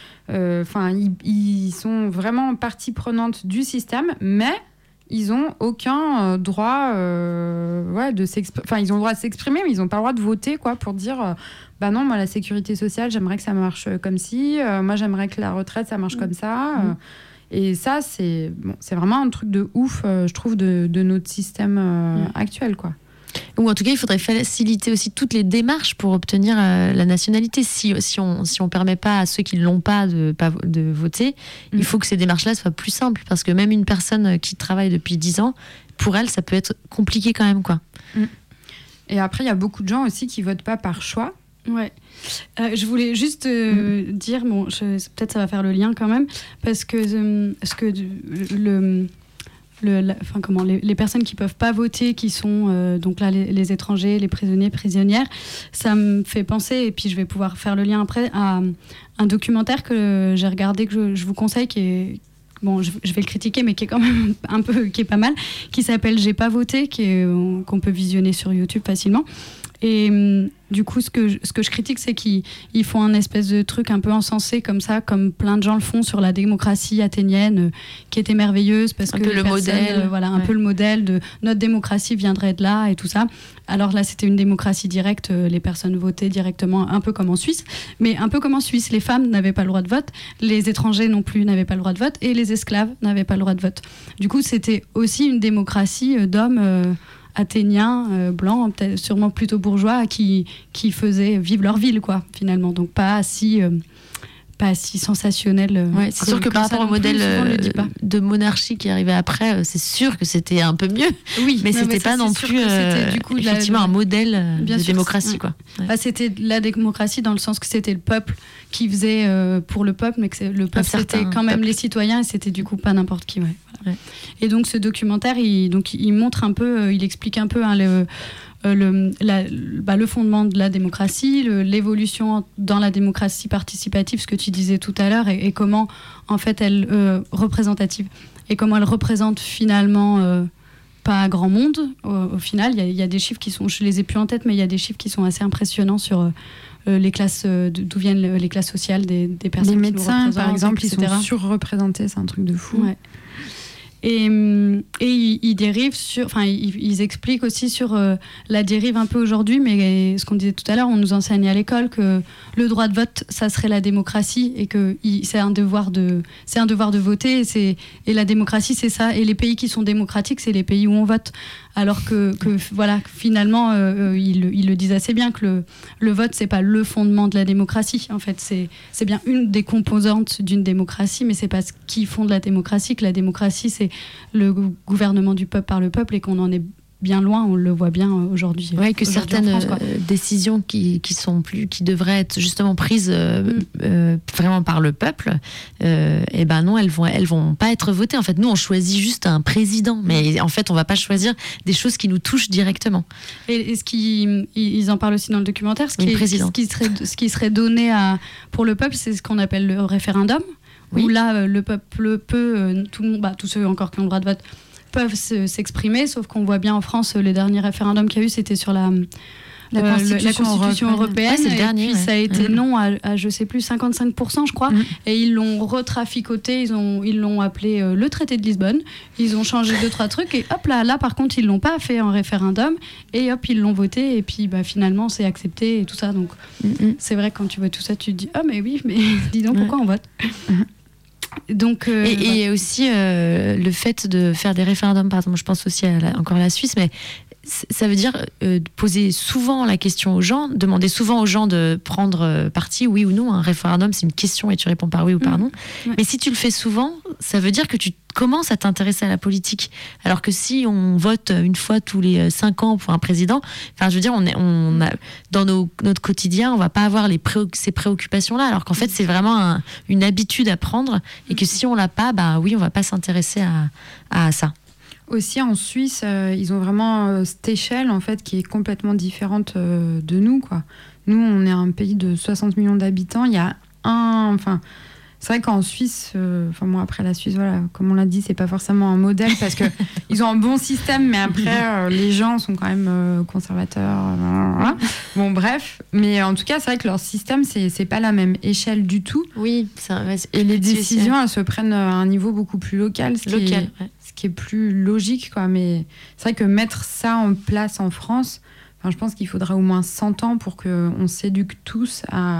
ils sont vraiment partie prenante du système, mais ils n'ont aucun droit de s'exprimer. Enfin, ils ont le droit de s'exprimer, mais ils n'ont pas le droit de voter, pour dire non, moi, la sécurité sociale, j'aimerais que ça marche comme ci, moi, j'aimerais que la retraite, ça marche comme ça. Et ça, c'est vraiment un truc de ouf, je trouve, de notre système actuel, Ou en tout cas, il faudrait faciliter aussi toutes les démarches pour obtenir la nationalité. Si on permet pas à ceux qui ne l'ont pas de voter, il faut que ces démarches-là soient plus simples. Parce que même une personne qui travaille depuis 10 ans, pour elle, ça peut être compliqué quand même, Et après, il y a beaucoup de gens aussi qui votent pas par choix. Ouais. Je voulais juste dire, peut-être ça va faire le lien quand même, parce que les personnes qui peuvent pas voter, qui sont donc là les étrangers, les prisonniers, prisonnières, ça me fait penser, et puis je vais pouvoir faire le lien après, à un documentaire que j'ai regardé, que je vous conseille, qui est je vais le critiquer, mais qui est quand même qui est pas mal, qui s'appelle J'ai pas voté, qu'on peut visionner sur YouTube facilement. Et du coup, ce que je critique, c'est qu'ils font un espèce de truc un peu insensé comme ça, comme plein de gens le font sur la démocratie athénienne, qui était merveilleuse, parce que le modèle, un peu le modèle de notre démocratie viendrait de là et tout ça. Alors là, c'était une démocratie directe, les personnes votaient directement, un peu comme en Suisse, mais un peu comme en Suisse, les femmes n'avaient pas le droit de vote, les étrangers non plus n'avaient pas le droit de vote, et les esclaves n'avaient pas le droit de vote. Du coup, c'était aussi une démocratie d'hommes athéniens, blancs, peut-être sûrement plutôt bourgeois, qui faisaient vivre leur ville, finalement. Donc pas si pas si sensationnel. C'est sûr que par rapport au modèle de monarchie qui arrivait après, c'est sûr que c'était un peu mieux. Oui, mais c'était pas non plus effectivement un modèle de démocratie. Quoi. Ouais. Bah, c'était la démocratie dans le sens que c'était le peuple qui faisait pour le peuple, mais que le peuple c'était quand même les citoyens et c'était du coup pas n'importe qui. Ouais, voilà. Ouais. Et donc ce documentaire, il montre un peu, il explique un peu le fondement de la démocratie, l'évolution dans la démocratie participative, ce que tu disais tout à l'heure, et comment en fait elle représentative, et comment elle représente finalement pas grand monde. Au final, il y a des chiffres qui sont, je les ai plus en tête, mais il y a des chiffres qui sont assez impressionnants sur les classes, d'où viennent les classes sociales des personnes. Les médecins, par exemple, ils sont surreprésentés, c'est un truc de fou. Ouais. Et ils dérivent sur, enfin, ils expliquent aussi sur la dérive un peu aujourd'hui, mais ce qu'on disait tout à l'heure, on nous enseigne à l'école que le droit de vote, ça serait la démocratie et que c'est un devoir de voter. Et la démocratie, c'est ça. Et les pays qui sont démocratiques, c'est les pays où on vote. Alors que voilà, finalement, ils le disent assez bien que le vote, c'est pas le fondement de la démocratie. En fait, c'est bien une des composantes d'une démocratie, mais c'est pas ce qui fonde la démocratie. Que la démocratie, c'est le gouvernement du peuple par le peuple et qu'on en est bien loin, on le voit bien aujourd'hui. Oui, que certaines décisions qui devraient être justement prises vraiment par le peuple, et ben non, elles vont pas être votées. En fait, nous, on choisit juste un président, mais en fait, on va pas choisir des choses qui nous touchent directement. Et ils en parlent aussi dans le documentaire. Ce qui serait donné pour le peuple, c'est ce qu'on appelle le référendum. Oui. Où là, le peuple peut, tous ceux encore qui ont le droit de vote, peuvent s'exprimer, sauf qu'on voit bien en France, le dernier référendum qu'il y a eu, c'était sur la Constitution européenne. Ouais, c'est le dernier, et puis ça a été non à je sais plus, 55%, je crois. Et ils l'ont retraficoté, ils l'ont appelé le traité de Lisbonne. Ils ont changé 2-3 trucs et hop là, par contre, ils l'ont pas fait en référendum et hop, ils l'ont voté et puis finalement, c'est accepté et tout ça. Donc, c'est vrai, quand tu vois tout ça, tu te dis, mais oui, mais dis donc, pourquoi on vote ? Donc, et aussi le fait de faire des référendums, par exemple, je pense aussi encore à la Suisse, mais ça veut dire poser souvent la question aux gens, demander souvent aux gens de prendre parti, oui ou non. Un référendum, c'est une question et tu réponds par oui ou par non. Ouais. Mais si tu le fais souvent, ça veut dire que tu commences à t'intéresser à la politique. Alors que si on vote une fois tous les 5 ans pour un président, enfin, je veux dire, on a, dans notre quotidien, on va pas avoir ces préoccupations-là. Alors qu'en fait, c'est vraiment une habitude à prendre et que si on l'a pas, oui, on va pas s'intéresser à ça. Aussi en Suisse, ils ont vraiment cette échelle en fait qui est complètement différente de nous, quoi. Nous, on est un pays de 60 millions d'habitants. Il y a c'est vrai qu'en Suisse, après la Suisse, voilà, comme on l'a dit, c'est pas forcément un modèle parce que ils ont un bon système, mais après les gens sont quand même conservateurs. Bon, bref, mais en tout cas, c'est vrai que leur système, c'est pas la même échelle du tout. Oui, et les décisions, elles se prennent à un niveau beaucoup plus local, ce qui est plus logique, quoi. Mais c'est vrai que mettre ça en place en France, je pense qu'il faudra au moins 100 ans pour qu'on s'éduque tous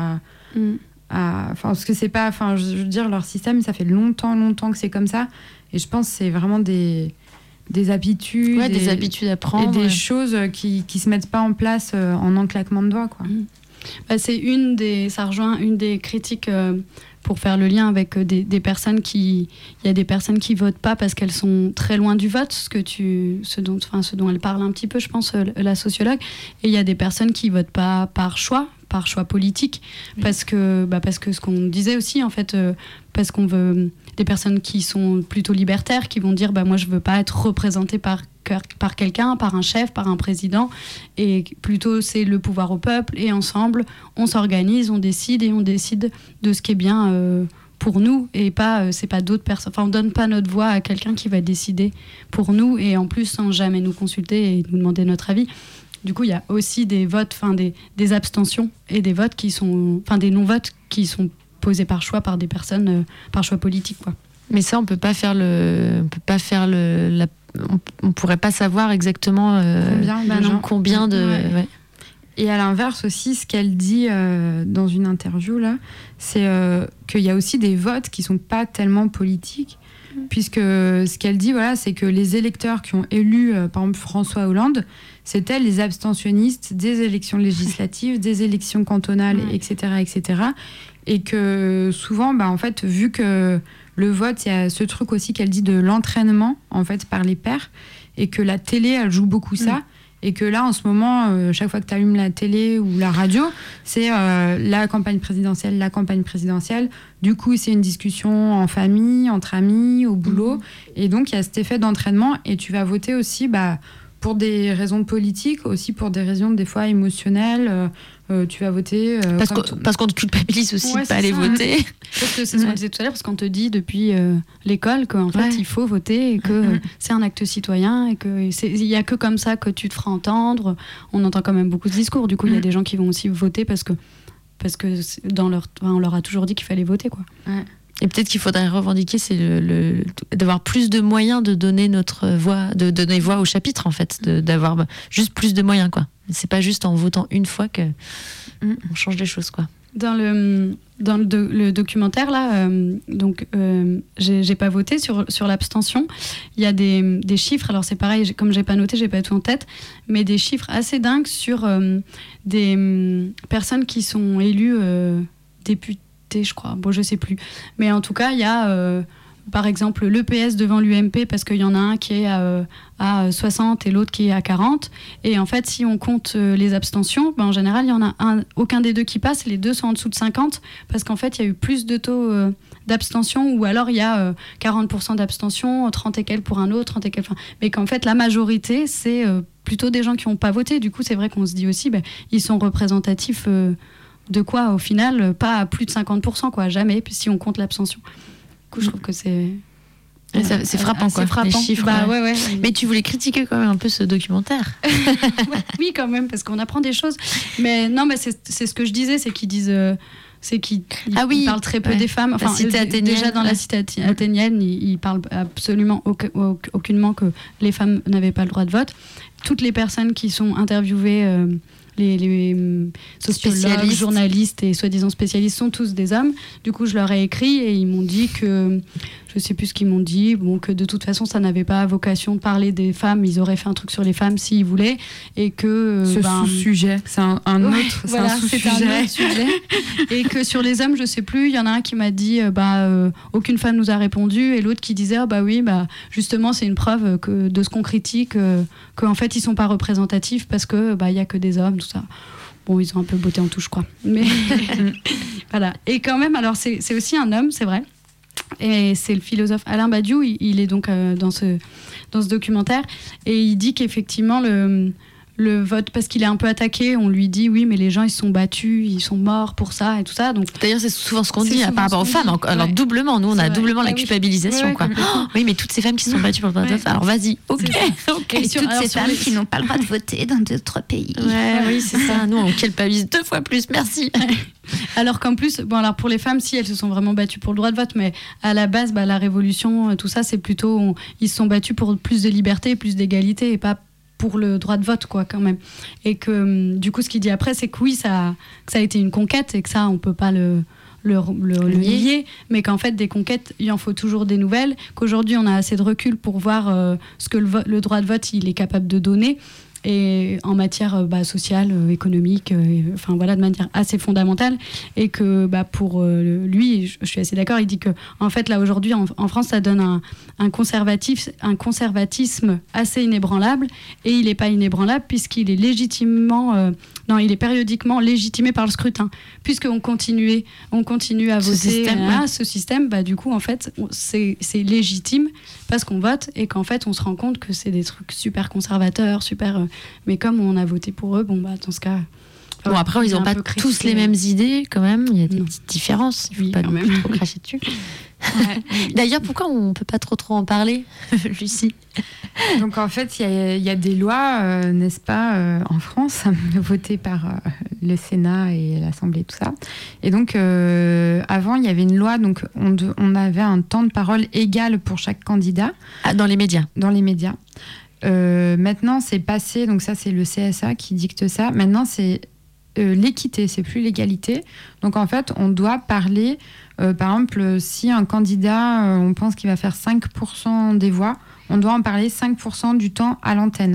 parce que c'est pas, je veux dire, leur système, ça fait longtemps que c'est comme ça, et je pense que c'est vraiment des habitudes, des habitudes à prendre, et des choses qui se mettent pas en place en un claquement de doigts, quoi. Ça rejoint une des critiques pour faire le lien avec des personnes il y a des personnes qui votent pas parce qu'elles sont très loin du vote, ce dont elle parle un petit peu, je pense, la sociologue, et il y a des personnes qui votent pas par choix politique, parce que ce qu'on disait aussi, en fait, parce qu'on veut des personnes qui sont plutôt libertaires, qui vont dire moi je veux pas être représentée par quelqu'un, par un chef, par un président, et plutôt c'est le pouvoir au peuple, et ensemble on s'organise, on décide de ce qui est bien pour nous, et pas c'est pas d'autres personnes, on donne pas notre voix à quelqu'un qui va décider pour nous, et en plus sans jamais nous consulter et nous demander notre avis. Du coup, il y a aussi des votes, des abstentions et des votes qui sont, des non-votes qui sont posés par choix par des personnes, par choix politique, quoi. Mais ça, on pourrait pas savoir exactement combien de. Ouais. Et à l'inverse aussi, ce qu'elle dit dans une interview là, c'est qu'il y a aussi des votes qui sont pas tellement politiques, puisque ce qu'elle dit, c'est que les électeurs qui ont élu, par exemple, François Hollande, c'était les abstentionnistes des élections législatives, des élections cantonales, etc., etc. Et que souvent, en fait, vu que le vote, il y a ce truc aussi qu'elle dit de l'entraînement, en fait, par les pairs, et que la télé, elle joue beaucoup ça. Et que là, en ce moment, chaque fois que tu allumes la télé ou la radio, c'est la campagne présidentielle. Du coup, c'est une discussion en famille, entre amis, au boulot. Et donc, il y a cet effet d'entraînement. Et tu vas voter aussi pour des raisons politiques, aussi pour des raisons des fois émotionnelles. Tu vas voter... parce qu'on te culpabilise aussi de ne pas aller voter. Parce que c'est ce qu'on disait tout à l'heure, parce qu'on te dit depuis l'école qu'en fait, il faut voter et que c'est un acte citoyen et qu'il n'y a que comme ça que tu te feras entendre. On entend quand même beaucoup de discours. Du coup, il y a des gens qui vont aussi voter parce que on leur a toujours dit qu'il fallait voter, quoi. Et peut-être qu'il faudrait revendiquer, c'est d'avoir plus de moyens de donner notre voix, de donner voix au chapitre, en fait, d'avoir juste plus de moyens, quoi. C'est pas juste en votant une fois que on change les choses, quoi. Dans le documentaire, là, j'ai pas voté sur l'abstention. Il y a des chiffres, alors c'est pareil, comme j'ai pas noté, j'ai pas tout en tête, mais des chiffres assez dingues sur des personnes qui sont élues députés, je crois. Bon, je sais plus. Mais en tout cas, il y a, par exemple, le PS devant l'UMP parce qu'il y en a un qui est à 60 et l'autre qui est à 40. Et en fait, si on compte les abstentions, en général, il y en a aucun des deux qui passe. Les deux sont en dessous de 50 parce qu'en fait, il y a eu plus de taux d'abstention ou alors il y a 40% d'abstention, 30 et quelques pour un autre, 30 et quelques... Mais qu'en fait, la majorité, c'est plutôt des gens qui n'ont pas voté. Du coup, c'est vrai qu'on se dit aussi, ils sont représentatifs... de quoi, au final, pas à plus de 50%, quoi, jamais, si on compte l'abstention. Du coup, je trouve que c'est... C'est frappant, quoi, les chiffres. Ouais. Mais tu voulais critiquer quand même un peu ce documentaire. Oui, quand même, parce qu'on apprend des choses. Mais non, mais c'est ce que je disais, c'est qu'ils disent... ils parlent très peu des femmes. Enfin, déjà dans la cité athénienne, ils parlent absolument aucunement que les femmes n'avaient pas le droit de vote. Toutes les personnes qui sont interviewées... les sociologues, journalistes et soi-disant spécialistes sont tous des hommes. Du coup, je leur ai écrit et ils m'ont dit que, je sais plus ce qu'ils m'ont dit, que de toute façon, ça n'avait pas vocation de parler des femmes. Ils auraient fait un truc sur les femmes s'ils voulaient. Et que... sous-sujet, c'est un autre, voilà, c'est un sous-sujet. Et que sur les hommes, je sais plus, il y en a un qui m'a dit aucune femme nous a répondu, et l'autre qui disait justement, c'est une preuve de ce qu'on critique, qu'en fait, ils sont pas représentatifs parce que y a que des hommes, tout ça. Bon, ils ont un peu botté en touche, je crois. Mais voilà. Et quand même, alors c'est aussi un homme, c'est vrai. Et c'est le philosophe Alain Badiou, il est donc dans ce documentaire, et il dit qu'effectivement le vote, parce qu'il est un peu attaqué, on lui dit oui, mais les gens ils se sont battus, ils sont morts pour ça et tout ça. Donc d'ailleurs, c'est souvent ce qu'on dit par rapport aux femmes. Alors doublement, nous on a doublement la culpabilisation, quoi. Oui, mais toutes ces femmes qui se sont battues pour le droit de vote. Alors vas-y, ok. Et toutes ces femmes qui n'ont pas le droit de voter dans d'autres pays. Oui, c'est ça. Nous on culpabilise 2 fois plus. Merci. Alors qu'en plus, alors pour les femmes, si elles se sont vraiment battues pour le droit de vote, mais à la base, la révolution, tout ça, c'est plutôt ils se sont battus pour plus de liberté, plus d'égalité, et pas pour le droit de vote, quoi, quand même. Et que du coup, ce qu'il dit après, c'est que oui, que ça a été une conquête et que ça, on peut pas le nier, mais qu'en fait, des conquêtes, il en faut toujours des nouvelles, qu'aujourd'hui, on a assez de recul pour voir ce que le droit de vote, il est capable de donner, et en matière sociale, économique, de manière assez fondamentale, et que pour lui, je suis assez d'accord, il dit que en fait là aujourd'hui en France ça donne un conservatisme assez inébranlable, et il n'est pas inébranlable puisqu'il est il est périodiquement légitimé par le scrutin, puisqu'on continue à voter ce système, du coup en fait c'est légitime parce qu'on vote, et qu'en fait on se rend compte que c'est des trucs super conservateurs, mais comme on a voté pour eux, dans ce cas... Bon, après, ils n'ont pas tous les mêmes idées, quand même. Il y a des petites différences. Il ne faut pas trop cracher dessus. D'ailleurs, pourquoi on ne peut pas trop en parler, Lucie? Donc, en fait, il y a des lois, n'est-ce pas, en France, votées par le Sénat et l'Assemblée, tout ça. Et donc, avant, il y avait une loi, donc on avait un temps de parole égal pour chaque candidat. Dans les médias. Dans les médias. Maintenant, c'est passé, donc ça, c'est le CSA qui dicte ça. Maintenant, c'est l'équité, c'est plus l'égalité. Donc, en fait, on doit parler, par exemple, si un candidat, on pense qu'il va faire 5% des voix, on doit en parler 5% du temps à l'antenne,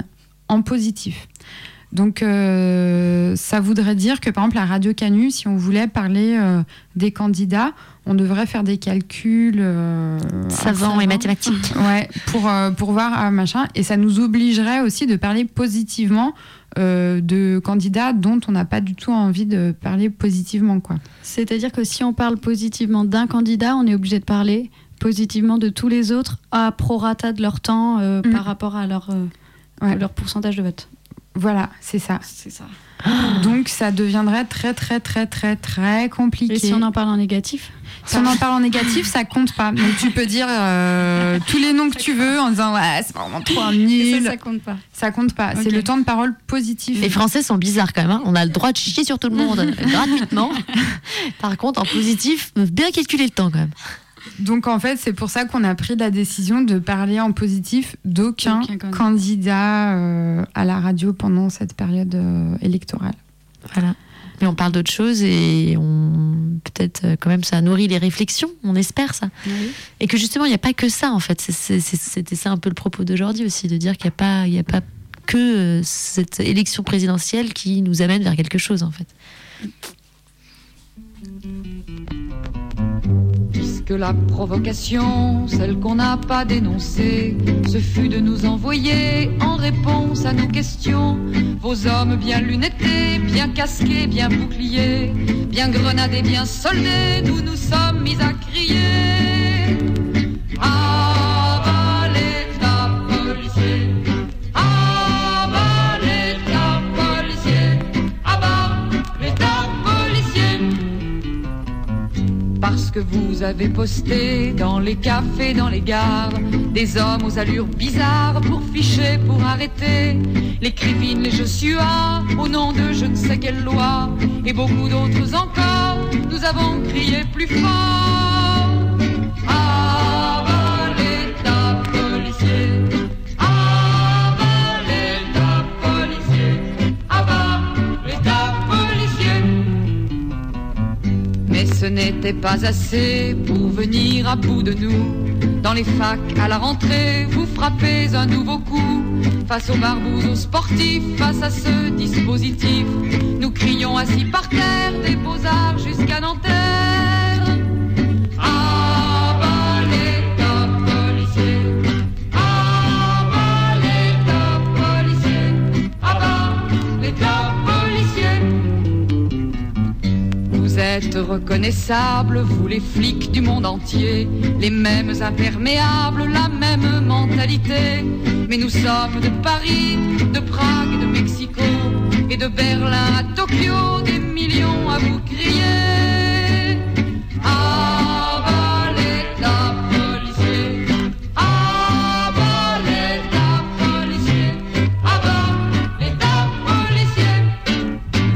en positif. Donc, ça voudrait dire que, par exemple, à Radio Canu, si on voulait parler des candidats, on devrait faire des calculs savants et mathématiques. Ouais, pour voir machin. Et ça nous obligerait aussi de parler positivement de candidats dont on n'a pas du tout envie de parler positivement, quoi. C'est-à-dire que si on parle positivement d'un candidat, on est obligé de parler positivement de tous les autres à prorata de leur temps par rapport à leur pourcentage de vote. Voilà, c'est ça. Donc ça deviendrait très très très très très compliqué. Et si on en parle en négatif ? Si on en parle en négatif, ça compte pas. Donc tu peux dire tous les noms que tu veux en disant ouais, c'est vraiment trop nul. Ça compte pas. Ça compte pas. Okay. C'est le temps de parole positif. Les Français sont bizarres quand même. Hein. On a le droit de chier sur tout le monde gratuitement. Par contre, en positif, bien calculer le temps quand même. Donc en fait, c'est pour ça qu'on a pris la décision de parler en positif d'aucun candidat à la radio pendant cette période électorale. Voilà. Mais on parle d'autre chose et peut-être quand même ça nourrit les réflexions, on espère ça. Oui. Et que justement, il n'y a pas que ça en fait. C'était ça un peu le propos d'aujourd'hui aussi, de dire qu'il n'y a pas que cette élection présidentielle qui nous amène vers quelque chose en fait. Que la provocation, celle qu'on n'a pas dénoncée, ce fut de nous envoyer en réponse à nos questions vos hommes bien lunettés, bien casqués, bien boucliers, bien grenadés, bien soldés, d'où nous sommes mis à crier. Ah, l'État policier, ah, l'État policier, ah, l'État policier. Parce que vous avez posté dans les cafés, dans les gares, des hommes aux allures bizarres pour ficher, pour arrêter les crivines, les Joshua, au nom de je ne sais quelle loi, et beaucoup d'autres encore, nous avons crié plus fort. Ah, l'État policier, ah, l'État policier, ah, l'État policier. Mais ce n'était pas assez pour venir à bout de nous. Dans les facs, à la rentrée, vous frappez un nouveau coup. Face aux barbouzes, aux sportifs, face à ce dispositif, nous crions assis par terre, des beaux-arts jusqu'à Nanterre. Ah, l'État policier, ah, l'État policier, ah, l'État policier. Vous êtes reconnaissables, vous les flics du monde entier, les mêmes imperméables, la même mentalité. Mais nous sommes de Paris, de Prague, de Mexico et de Berlin à Tokyo, des millions à vous crier. Ah, l'État policier, ah, l'État policier, ah, l'État policier.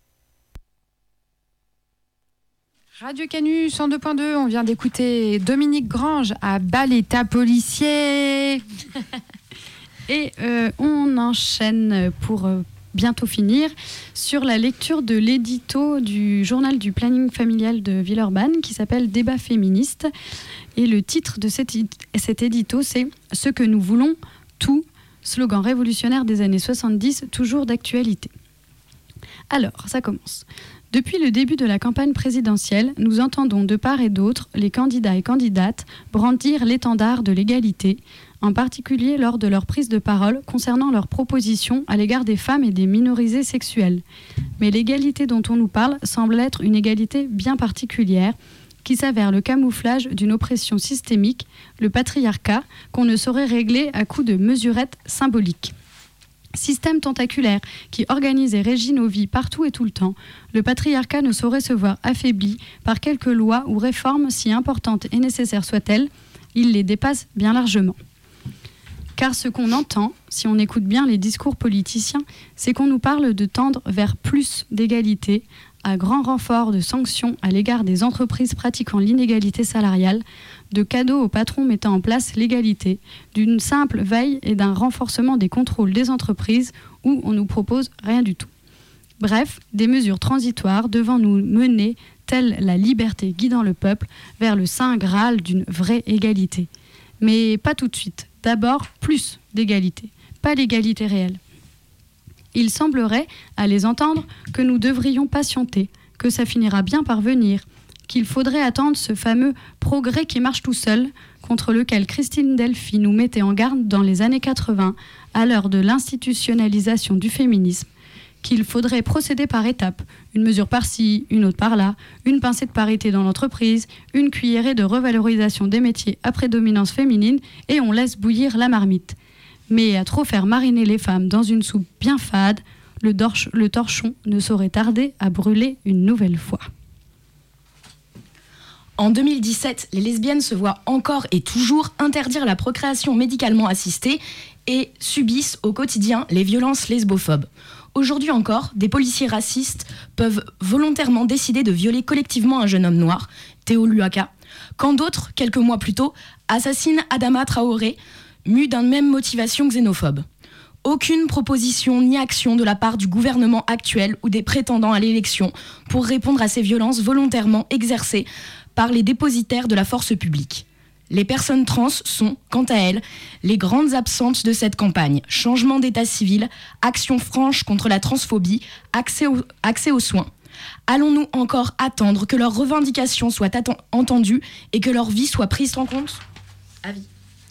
Radio Canu 102.2, on vient d'écouter Dominique Grange à bas l'État policier. Et on enchaîne pour bientôt finir sur la lecture de l'édito du journal du planning familial de Villeurbanne qui s'appelle Débat féministe. Et le titre de cet édito, c'est « Ce que nous voulons, tout », slogan révolutionnaire des années 70, toujours d'actualité. Alors, ça commence. Depuis le début de la campagne présidentielle, nous entendons de part et d'autre les candidats et candidates brandir l'étendard de l'égalité, en particulier lors de leur prise de parole concernant leurs propositions à l'égard des femmes et des minorisés sexuels. Mais l'égalité dont on nous parle semble être une égalité bien particulière, qui s'avère le camouflage d'une oppression systémique, le patriarcat, qu'on ne saurait régler à coups de mesurettes symboliques. Système tentaculaire qui organise et régit nos vies partout et tout le temps, le patriarcat ne saurait se voir affaibli par quelques lois ou réformes si importantes et nécessaires soient-elles, il les dépasse bien largement. Car ce qu'on entend, si on écoute bien les discours politiciens, c'est qu'on nous parle de tendre vers plus d'égalité, à grand renfort de sanctions à l'égard des entreprises pratiquant l'inégalité salariale, de cadeaux aux patrons mettant en place l'égalité, d'une simple veille et d'un renforcement des contrôles des entreprises où on nous propose rien du tout. Bref, des mesures transitoires devant nous mener, telle la liberté guidant le peuple, vers le saint graal d'une vraie égalité. Mais pas tout de suite. D'abord, plus d'égalité, pas l'égalité réelle. Il semblerait, à les entendre, que nous devrions patienter, que ça finira bien par venir, qu'il faudrait attendre ce fameux progrès qui marche tout seul, contre lequel Christine Delphi nous mettait en garde dans les années 80, à l'heure de l'institutionnalisation du féminisme, qu'il faudrait procéder par étapes, une mesure par-ci, une autre par-là, une pincée de parité dans l'entreprise, une cuillerée de revalorisation des métiers à prédominance féminine, et on laisse bouillir la marmite. Mais à trop faire mariner les femmes dans une soupe bien fade, le torchon ne saurait tarder à brûler une nouvelle fois. En 2017, les lesbiennes se voient encore et toujours interdire la procréation médicalement assistée et subissent au quotidien les violences lesbophobes. Aujourd'hui encore, des policiers racistes peuvent volontairement décider de violer collectivement un jeune homme noir, Théo Luaka, quand d'autres, quelques mois plus tôt, assassinent Adama Traoré, mue d'une même motivation xénophobe. Aucune proposition ni action de la part du gouvernement actuel ou des prétendants à l'élection pour répondre à ces violences volontairement exercées par les dépositaires de la force publique. Les personnes trans sont, quant à elles, les grandes absentes de cette campagne. Changement d'état civil, action franche contre la transphobie, accès aux soins. Allons-nous encore attendre que leurs revendications soient entendues et que leur vie soit prise en compte ? Avis.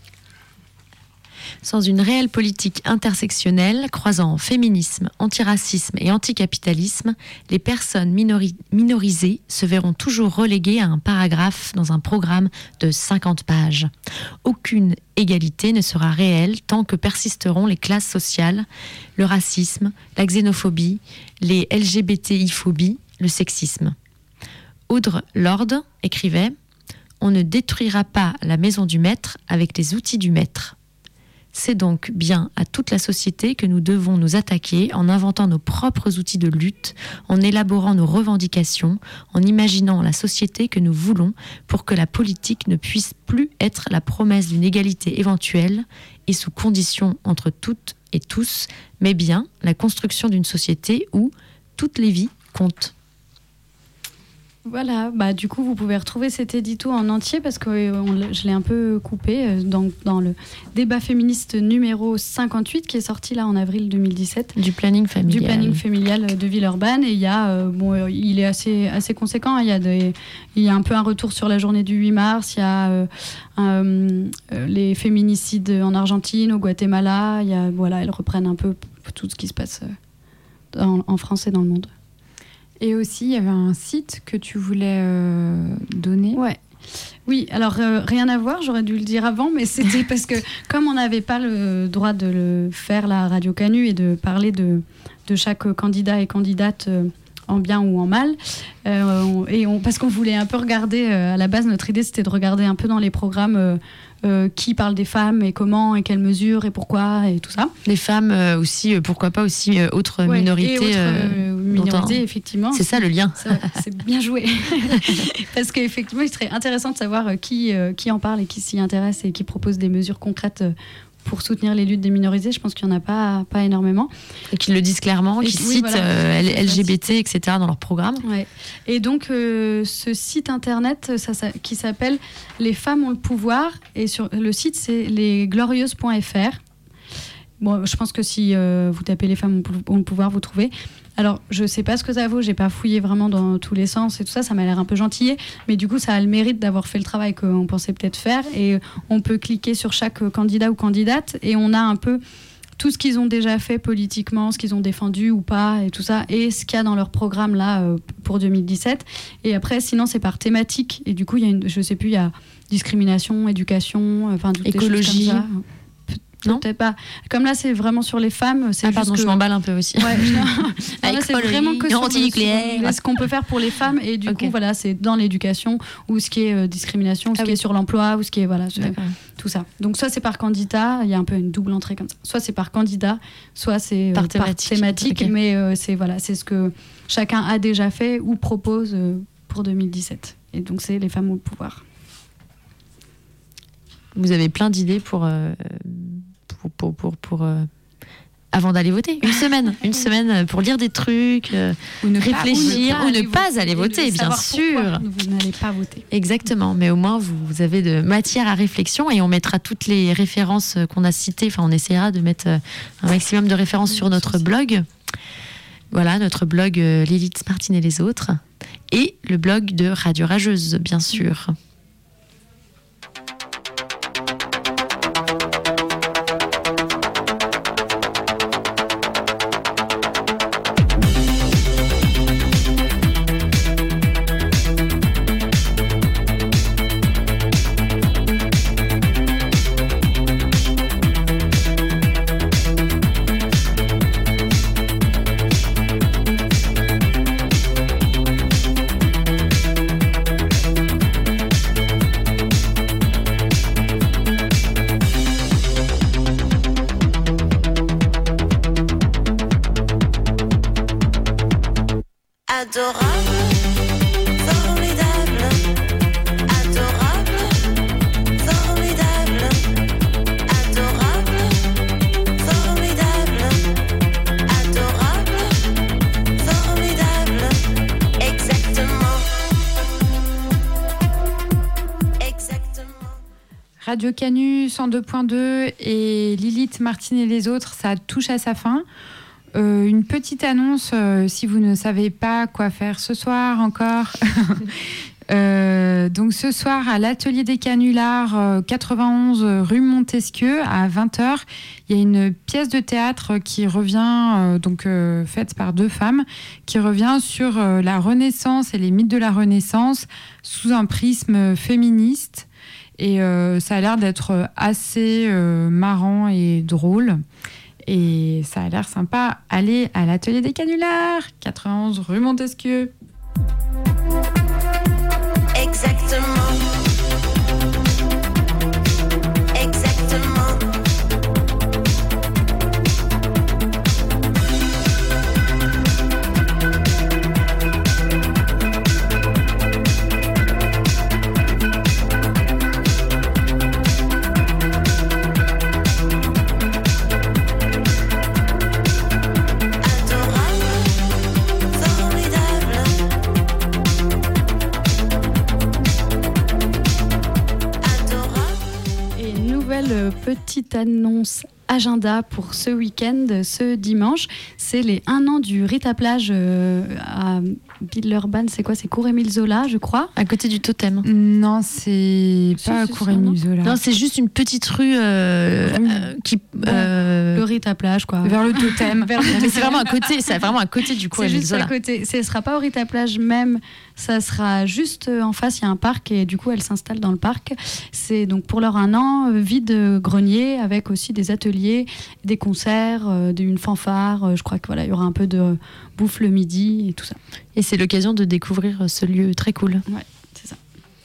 Sans une réelle politique intersectionnelle croisant féminisme, antiracisme et anticapitalisme, les personnes minorisées se verront toujours reléguées à un paragraphe dans un programme de 50 pages. Aucune égalité ne sera réelle tant que persisteront les classes sociales, le racisme, la xénophobie, les LGBTI-phobies, le sexisme. Audre Lorde écrivait « On ne détruira pas la maison du maître avec les outils du maître ». C'est donc bien à toute la société que nous devons nous attaquer en inventant nos propres outils de lutte, en élaborant nos revendications, en imaginant la société que nous voulons pour que la politique ne puisse plus être la promesse d'une égalité éventuelle et sous conditions entre toutes et tous, mais bien la construction d'une société où toutes les vies comptent. Voilà, du coup, vous pouvez retrouver cet édito en entier parce que je l'ai un peu coupé dans le débat féministe numéro 58 qui est sorti là en avril 2017. Du planning familial. Du planning familial de Villeurbanne. Et il y a, il est assez conséquent. Il y a un peu un retour sur la journée du 8 mars. Il y a les féminicides en Argentine, au Guatemala. Elles reprennent un peu tout ce qui se passe en France et dans le monde. Et aussi, il y avait un site que tu voulais donner. Ouais. Oui, alors rien à voir, j'aurais dû le dire avant, mais c'était parce que comme on n'avait pas le droit de le faire, la Radio Canu, et de parler de chaque candidat et candidate en bien ou en mal, parce qu'on voulait un peu regarder, à la base, notre idée, c'était de regarder un peu dans les programmes qui parle des femmes et comment et quelles mesures et pourquoi et tout ça. Les femmes aussi, pourquoi pas aussi autres minorités. Minorités, effectivement. C'est ça le lien. C'est bien joué. Parce qu'effectivement, il serait intéressant de savoir qui en parle et qui s'y intéresse et qui propose des mesures concrètes pour soutenir les luttes des minorités. Je pense qu'il n'y en a pas énormément. Et qu'ils le disent clairement, qu'ils citent LGBT, etc. dans leur programme. Ouais. Et donc, ce site internet qui s'appelle « Les femmes ont le pouvoir », et sur le site, c'est lesglorieuses.fr. Bon, je pense que si vous tapez « Les femmes ont le pouvoir », vous trouvez. Alors, je ne sais pas ce que ça vaut, j'ai pas fouillé vraiment dans tous les sens et tout ça, ça m'a l'air un peu gentillé, mais du coup, ça a le mérite d'avoir fait le travail qu'on pensait peut-être faire, et on peut cliquer sur chaque candidat ou candidate, et on a un peu tout ce qu'ils ont déjà fait politiquement, ce qu'ils ont défendu ou pas, et tout ça, et ce qu'il y a dans leur programme là pour 2017. Et après, sinon, c'est par thématique, et du coup, il y a discrimination, éducation, écologie. Des choses comme ça. Peut-être pas. Comme là, c'est vraiment sur les femmes. Pardon, je m'emballe un peu aussi. Ouais, là, c'est vraiment que sur ce qu'on peut faire pour les femmes. Et du coup, voilà, c'est dans l'éducation, ou ce qui est discrimination, ou ce qui est sur l'emploi, ou ce qui est tout ça. Donc, soit c'est par candidat, il y a un peu une double entrée comme ça. Soit c'est par candidat, soit c'est par thématique. Okay. Mais c'est ce que chacun a déjà fait ou propose pour 2017. Et donc, c'est les femmes au pouvoir. Vous avez plein d'idées pour avant d'aller voter. Une semaine pour lire des trucs, réfléchir ou ne pas aller voter, bien sûr. Vous n'allez pas voter. Exactement, mais au moins vous avez de matière à réflexion et on mettra toutes les références qu'on a citées. Enfin, on essaiera de mettre un maximum de références sur notre blog. Voilà, notre blog Lilith, Martine et les autres. Et le blog de Radio Rageuse, bien sûr. Radio Canu 102.2 et Lilith, Martine et les autres, ça touche à sa fin. Une petite annonce, si vous ne savez pas quoi faire ce soir encore. Donc ce soir à l'Atelier des Canulars, 91 rue Montesquieu à 20h, il y a une pièce de théâtre qui revient, faite par deux femmes, qui revient sur la Renaissance et les mythes de la Renaissance sous un prisme féministe. Et ça a l'air d'être assez marrant et drôle. Et ça a l'air sympa. Allez à l'Atelier des Canulars, 91 rue Montesquieu. Exactement. Petite annonce agenda pour ce week-end, ce dimanche, c'est les 1 an du Rita Plage à Villeurbanne. C'est quoi? C'est Cours Émile Zola, je crois. À côté du Totem. Non, c'est pas Cours Émile Zola. Non, c'est juste une petite rue qui. Le Rita Plage, quoi. Vers le Totem. Mais c'est vraiment à côté. C'est vraiment à côté du Cours Émile Zola. C'est juste à côté. Ce sera pas au Rita Plage même. Ça sera juste en face. Il y a un parc et du coup, elle s'installe dans le parc. C'est donc pour leur 1 an, vide-grenier avec aussi des ateliers, des concerts, une fanfare. Je crois que voilà, il y aura un peu de bouffe le midi et tout ça. Et c'est l'occasion de découvrir ce lieu très cool. Ouais, c'est ça.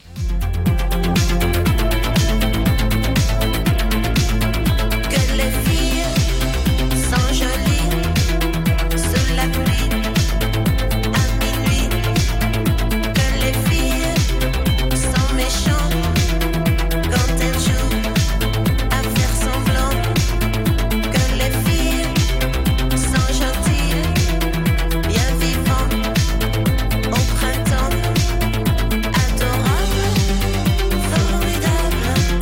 Que les filles sont jolies sous la pluie à minuit. Que les filles sont méchantes quand elles jouent à faire semblant. Que les filles sont gentilles, bien vivantes au printemps. Adorables, formidables.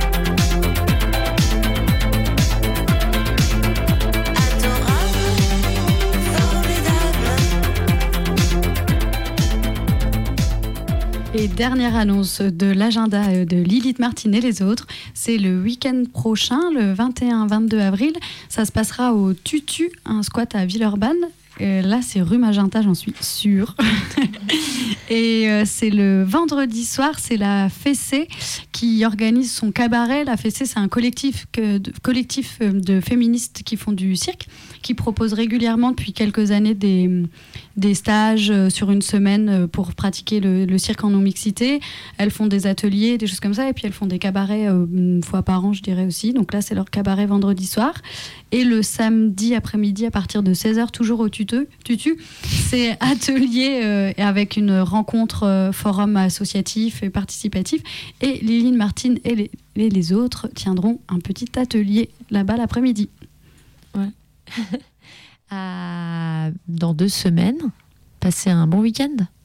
Et dernière annonce de l'agenda de Lilith, Martine et les autres, c'est le week-end prochain, le 21-22 avril. Ça se passera au Tutu, un squat à Villeurbanne. Là, c'est rue Magenta, j'en suis sûre. Et c'est le vendredi soir, c'est la Fessée qui organise son cabaret. La Fessée, c'est un collectif de féministes qui font du cirque, qui propose régulièrement depuis quelques années des stages sur une semaine pour pratiquer le cirque en non-mixité. Elles font des ateliers, des choses comme ça, et puis elles font des cabarets une fois par an, je dirais aussi. Donc là, c'est leur cabaret vendredi soir. Et le samedi après-midi, à partir de 16h, toujours au Tutu, c'est atelier avec une rencontre forum associatif et participatif. Et Liline, Martine et les autres tiendront un petit atelier là-bas l'après-midi. Ouais. Dans 2 semaines. Passez un bon week-end.